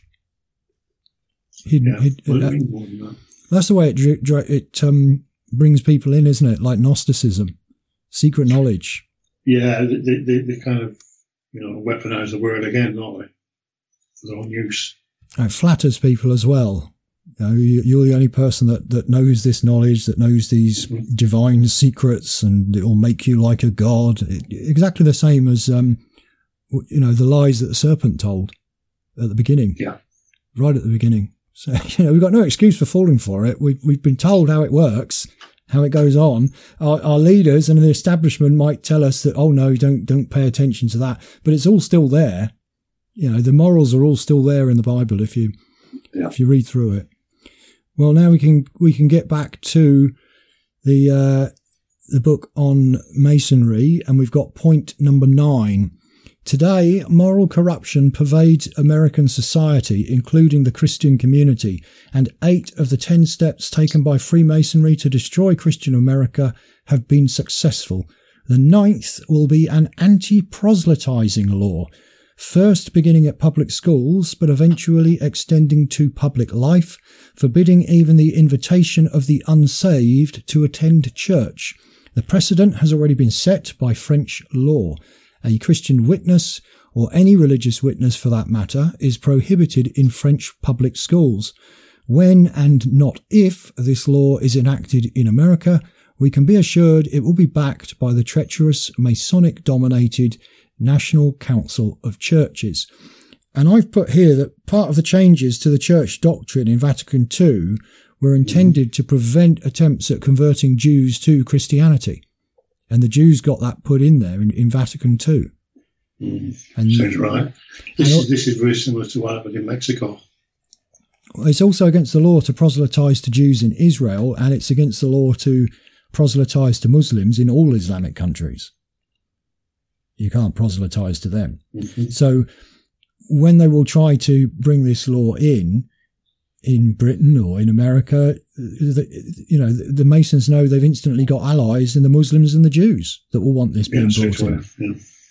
Hidden, yeah, hid, well, uh, it more than that. That's the way it it um, brings people in, isn't it? Like Gnosticism, secret knowledge. Yeah, they, they, they kind of, you know, weaponize the word again, don't they, for their own use. It flatters people as well. You know, you're the only person that, that knows this knowledge, that knows these mm-hmm. divine secrets, and it will make you like a god. It, exactly the same as, um, you know, the lies that the serpent told at the beginning. Yeah. Right at the beginning. So, you know, we've got no excuse for falling for it. We've, we've been told how it works, how it goes on. Our, our leaders and the establishment might tell us that, oh no, don't, don't pay attention to that. But it's all still there. You know, the morals are all still there in the Bible if you yeah. if you read through it. Well, now we can we can get back to the uh, the book on Masonry, and we've got point number nine. Today, moral corruption pervades American society, including the Christian community, and eight of the ten steps taken by Freemasonry to destroy Christian America have been successful. The ninth will be an anti-proselytizing law, first beginning at public schools, but eventually extending to public life, forbidding even the invitation of the unsaved to attend church. The precedent has already been set by French law. A Christian witness, or any religious witness for that matter, is prohibited in French public schools. When and not if this law is enacted in America, we can be assured it will be backed by the treacherous Masonic-dominated National Council of Churches. And I've put here that part of the changes to the church doctrine in Vatican Two were intended to prevent attempts at converting Jews to Christianity. And the Jews got that put in there in, in Vatican Two. Mm. And, Sounds right. This is, this is very similar to what happened in Mexico. It's also against the law to proselytize to Jews in Israel, and it's against the law to proselytize to Muslims in all Islamic countries. You can't proselytize to them. Mm-hmm. So when they will try to bring this law in, in Britain or in America, the, you know, the, the Masons know they've instantly got allies in the Muslims and the Jews that will want this being yeah, brought in. Yeah.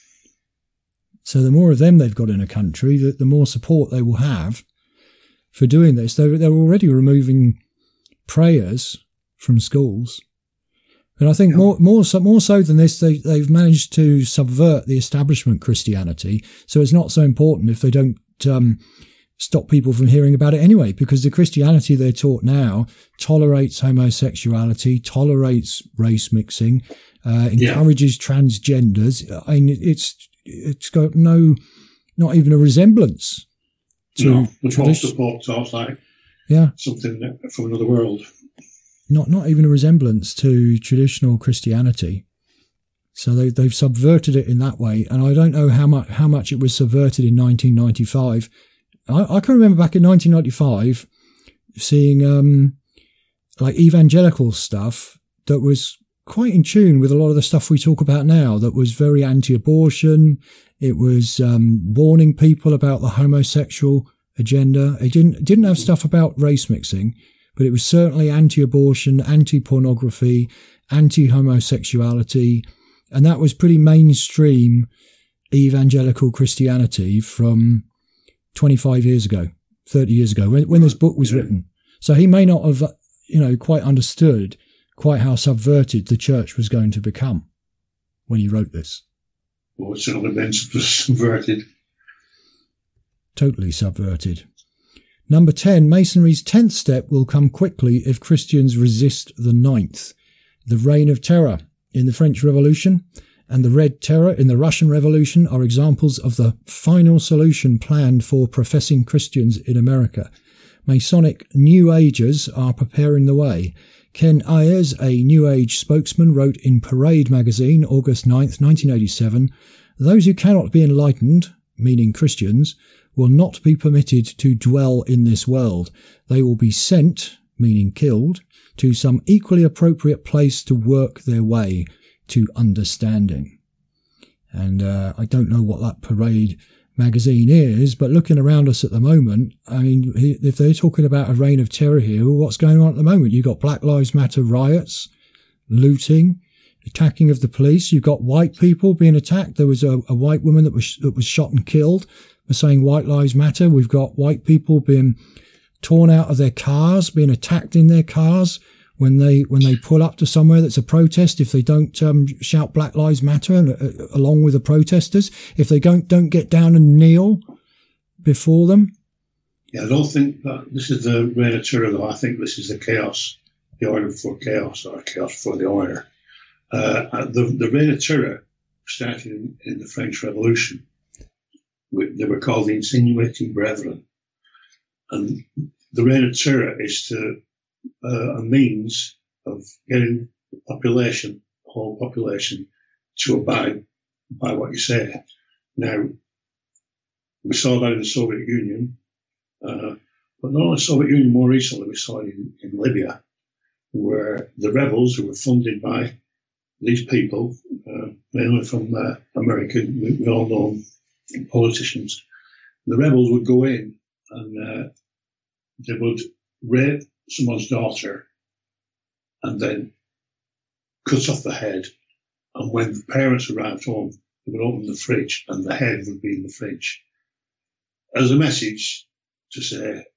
So the more of them they've got in a country, the, the more support they will have for doing this. They're, they're already removing prayers from schools. And I think yeah. more more so, more so than this, they, they've managed to subvert the establishment Christianity. So it's not so important if they don't um, stop people from hearing about it anyway, because the Christianity they're taught now tolerates homosexuality, tolerates race mixing, uh, encourages yeah. transgenders. I mean, it's it's got no, not even a resemblance to no, the tradition. Pope talks like yeah. something from another world. Not not even a resemblance to traditional Christianity. So they, they've subverted it in that way. And I don't know how much how much it was subverted in nineteen ninety-five. I, I can remember back in nineteen ninety-five seeing um, like evangelical stuff that was quite in tune with a lot of the stuff we talk about now, that was very anti-abortion. It was um, warning people about the homosexual agenda. It didn't it didn't have stuff about race mixing, but it was certainly anti-abortion, anti-pornography, anti-homosexuality, and that was pretty mainstream evangelical Christianity from twenty-five years ago, thirty years ago, when, when this book was written. So he may not have, you know, quite understood quite how subverted the church was going to become when he wrote this. Well, it's certainly been subverted. Totally subverted. Number ten, Masonry's tenth step will come quickly if Christians resist the ninth. The Reign of Terror in the French Revolution and the Red Terror in the Russian Revolution are examples of the final solution planned for professing Christians in America. Masonic New Agers are preparing the way. Ken Ayers, a New Age spokesman, wrote in Parade magazine, August ninth, nineteen eighty-seven, "Those who cannot be enlightened, meaning Christians, will not be permitted to dwell in this world. They will be sent, meaning killed, to some equally appropriate place to work their way to understanding." And uh, I don't know what that Parade magazine is, but looking around us at the moment, I mean, if they're talking about a reign of terror here, well, what's going on at the moment? You've got Black Lives Matter riots, looting, attacking of the police. You've got white people being attacked. There was a, a white woman that was that was shot and killed for saying white lives matter. We've got white people being torn out of their cars, being attacked in their cars when they when they pull up to somewhere that's a protest. If they don't um, shout Black Lives Matter and, uh, along with the protesters, if they don't don't get down and kneel before them. Yeah, I don't think that this is the reign of terror, though. I think this is the chaos, the order for chaos, or chaos for the order. Uh, the, the reign of terror started in, in the French Revolution. They were called the Insinuating Brethren. And the reign of terror is to uh, a means of getting the population, the whole population, to abide by what you say. Now, we saw that in the Soviet Union, uh, but not only the Soviet Union, more recently we saw it in, in Libya, where the rebels who were funded by these people, uh, mainly from uh, America, we, we all know politicians, the rebels would go in and uh, they would rape someone's daughter and then cut off the head. And when the parents arrived home, they would open the fridge and the head would be in the fridge as a message to say,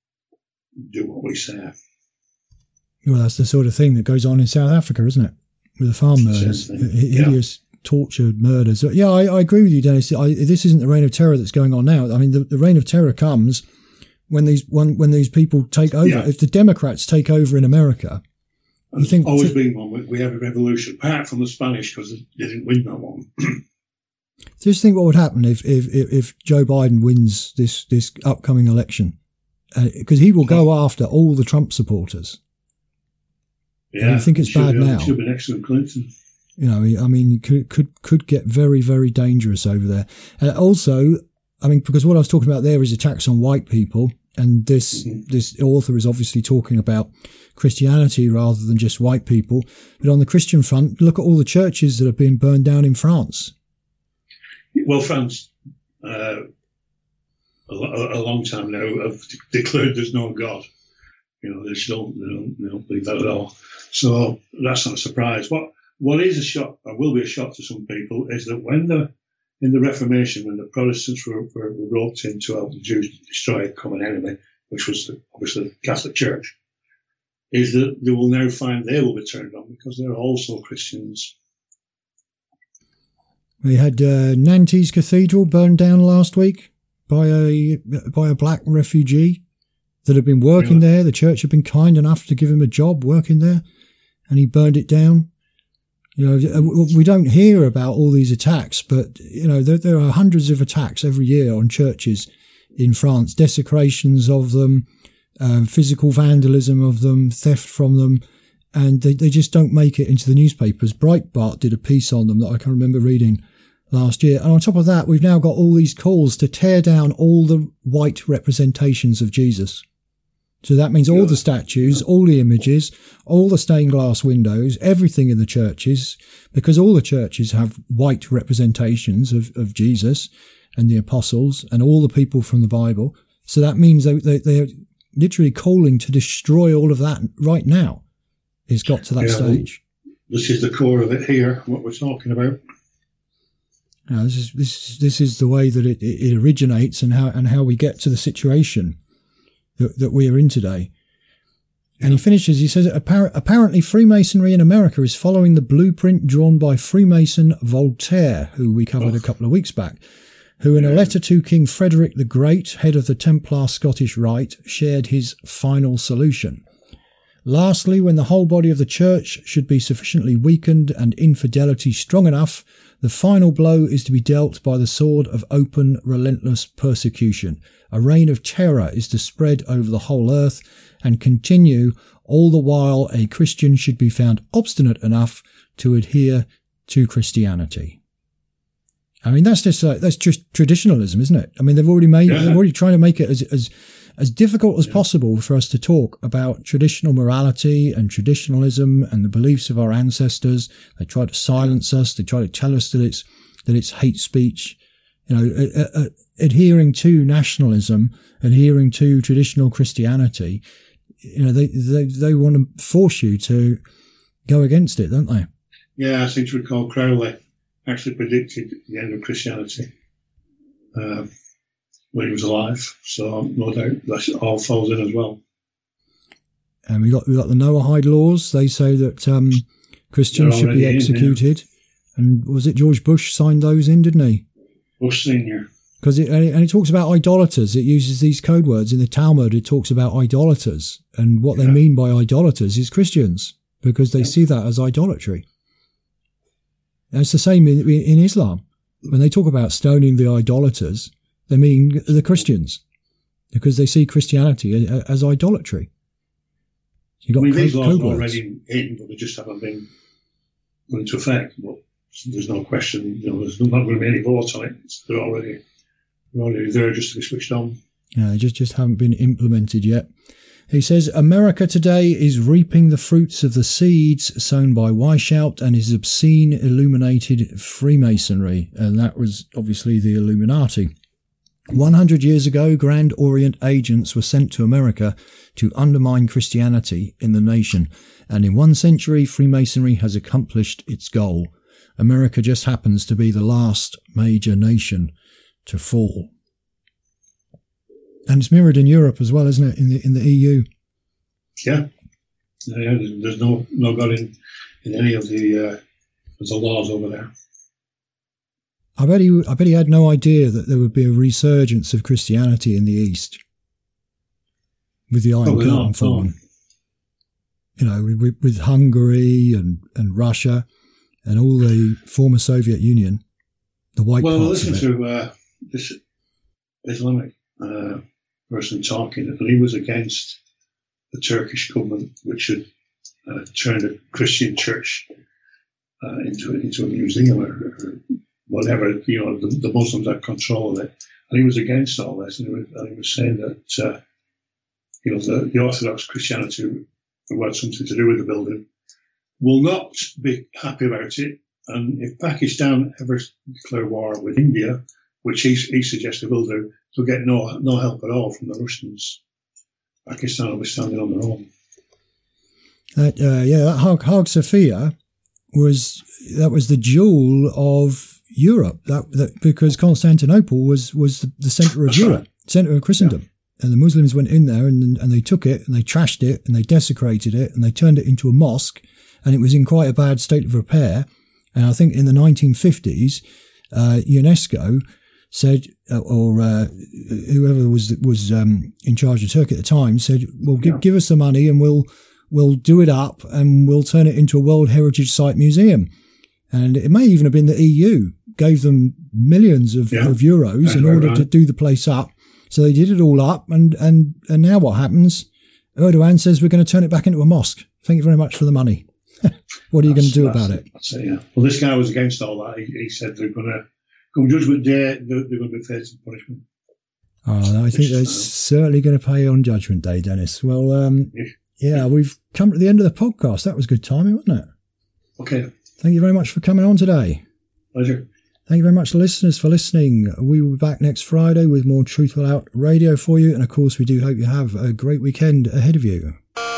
do what we say. Well, that's the sort of thing that goes on in South Africa, isn't it? With the farm murders, hideous, yeah. tortured murders. Yeah, I, I agree with you, Dennis. I, this isn't the reign of terror that's going on now. I mean, the, the reign of terror comes when these when, when these people take over. Yeah. If the Democrats take over in America, you There's think always been one. We have a revolution, apart from the Spanish, because they didn't win that one. Just think what would happen if if if Joe Biden wins this this upcoming election, because uh, he will go after all the Trump supporters. Yeah, you think it's bad be, now? Should be next to Clinton. You know, I mean, could could could get very very dangerous over there. And also, I mean, because what I was talking about there is attacks on white people, and this mm-hmm. this author is obviously talking about Christianity rather than just white people. But on the Christian front, look at all the churches that have been burned down in France. Well, France, uh, a, a long time now, have declared there's no God. You know, they don't, they don't, they don't believe that at all. So that's not a surprise. What what is a shock, or will be a shock to some people, is that when the in the Reformation, when the Protestants were, were, were roped in to help the Jews destroy a common enemy, which was the, obviously the Catholic Church, is that they will now find they will be turned on because they're also Christians. We had uh, Nantes Cathedral burned down last week by a by a black refugee that had been working really? there. The church had been kind enough to give him a job working there, and he burned it down. You know, we don't hear about all these attacks, but you know there, there are hundreds of attacks every year on churches in France, desecrations of them, um, physical vandalism of them, theft from them, and they, they just don't make it into the newspapers. Breitbart did a piece on them that I can remember reading last year. And on top of that, we've now got all these calls to tear down all the white representations of Jesus, So that means all the statues, all the images, all the stained glass windows, everything in the churches, because all the churches have white representations of, of Jesus and the apostles and all the people from the Bible. So that means they, they, they're literally calling to destroy all of that right now. It's got to that yeah, stage. This is the core of it here, what we're talking about. Now, this is this this is the way that it, it originates and how and how we get to the situation that, that we are in today. And he finishes, he says, apparently Freemasonry in America is following the blueprint drawn by Freemason Voltaire, who we covered oh. a couple of weeks back, who in a letter to King Frederick the Great, head of the Templar Scottish Rite, shared his final solution. Lastly, when the whole body of the church should be sufficiently weakened and infidelity strong enough, the final blow is to be dealt by the sword of open, relentless persecution. A reign of terror is to spread over the whole earth and continue, all the while a Christian should be found obstinate enough to adhere to Christianity. I mean, that's just uh, that's just traditionalism, isn't it? I mean, they've already made, yeah. they're already trying to make it as as as difficult as yeah. possible for us to talk about traditional morality and traditionalism and the beliefs of our ancestors. They try to silence us. They try to tell us that it's that it's hate speech. You know, uh, uh, adhering to nationalism, adhering to traditional Christianity. You know, they they they want to force you to go against it, don't they? Yeah, I seem to recall Crowley actually predicted the end of Christianity uh, when he was alive. So no doubt that all falls in as well. And we got we got the Noahide laws. They say that um, Christians should be executed. In, yeah. And was it George Bush signed those in, didn't he? Bush Senior. Because it, and it talks about idolaters. It uses these code words in the Talmud. It talks about idolaters, and what yeah. they mean by idolaters is Christians, because they yeah. see that as idolatry. And it's the same in, in Islam. When they talk about stoning the idolaters, they mean the Christians, because they see Christianity as, as idolatry. You got I mean, code, these laws code are words. already in, but they just haven't been put into effect. But there's no question, you know, there's not going to be any vote on it. They're already, they're already there just to be switched on. Yeah, they just, just haven't been implemented yet. He says, America today is reaping the fruits of the seeds sown by Weishaupt and his obscene illuminated Freemasonry. And that was obviously the Illuminati. one hundred years ago, Grand Orient agents were sent to America to undermine Christianity in the nation. And in one century, Freemasonry has accomplished its goal. America just happens to be the last major nation to fall. And it's mirrored in Europe as well, isn't it? In the in the E U. Yeah, yeah. There's no no God in, in any of the uh, the laws over there. I bet he I bet he had no idea that there would be a resurgence of Christianity in the East with the Iron Probably Curtain not, falling. No. You know, with, with Hungary and, and Russia and all the former Soviet Union, the white well, parts of it. Well, listen to uh, this Islamic uh, person talking, and he was against the Turkish government, which had uh, turned a Christian church uh, into into a museum or, or whatever. You know, the, the Muslims had control of it, and he was against all this, and he was, and he was saying that uh, you know the, the Orthodox Christianity, who had something to do with the building, will not be happy about it. And if Pakistan ever declare war with India, which he, he suggested will do, they'll get no no help at all from the Russians. Pakistan will be standing on their own. That, uh, yeah, that Hagia Sophia was that was the jewel of Europe. That, that because Constantinople was was the, the centre of That's Europe, right. centre of Christendom. Yeah. And the Muslims went in there and and they took it and they trashed it and they desecrated it and they turned it into a mosque, and it was in quite a bad state of repair. And I think in the nineteen fifties, uh, UNESCO said, uh, or uh, whoever was was um, in charge of Turkey at the time said, "Well, give, yeah. give us the money and we'll we'll do it up and we'll turn it into a World Heritage Site museum." And it may even have been the E U gave them millions of, yeah. of euros That's in order right. to do the place up. So they did it all up, and, and, and now what happens? Erdogan says we're going to turn it back into a mosque. Thank you very much for the money. What are you going to do about it? That's it, yeah. Well, this guy was against all that. He, he said they're going to, come Judgment Day, they're, they're going to be facing punishment. Oh, I think they're certainly going to pay on Judgment Day, Dennis. Well, um, yeah, we've come to the end of the podcast. That was good timing, wasn't it? Okay. Thank you very much for coming on today. Pleasure. Thank you very much, listeners, for listening. We will be back next Friday with more Truthful Out Radio for you. And, of course, we do hope you have a great weekend ahead of you.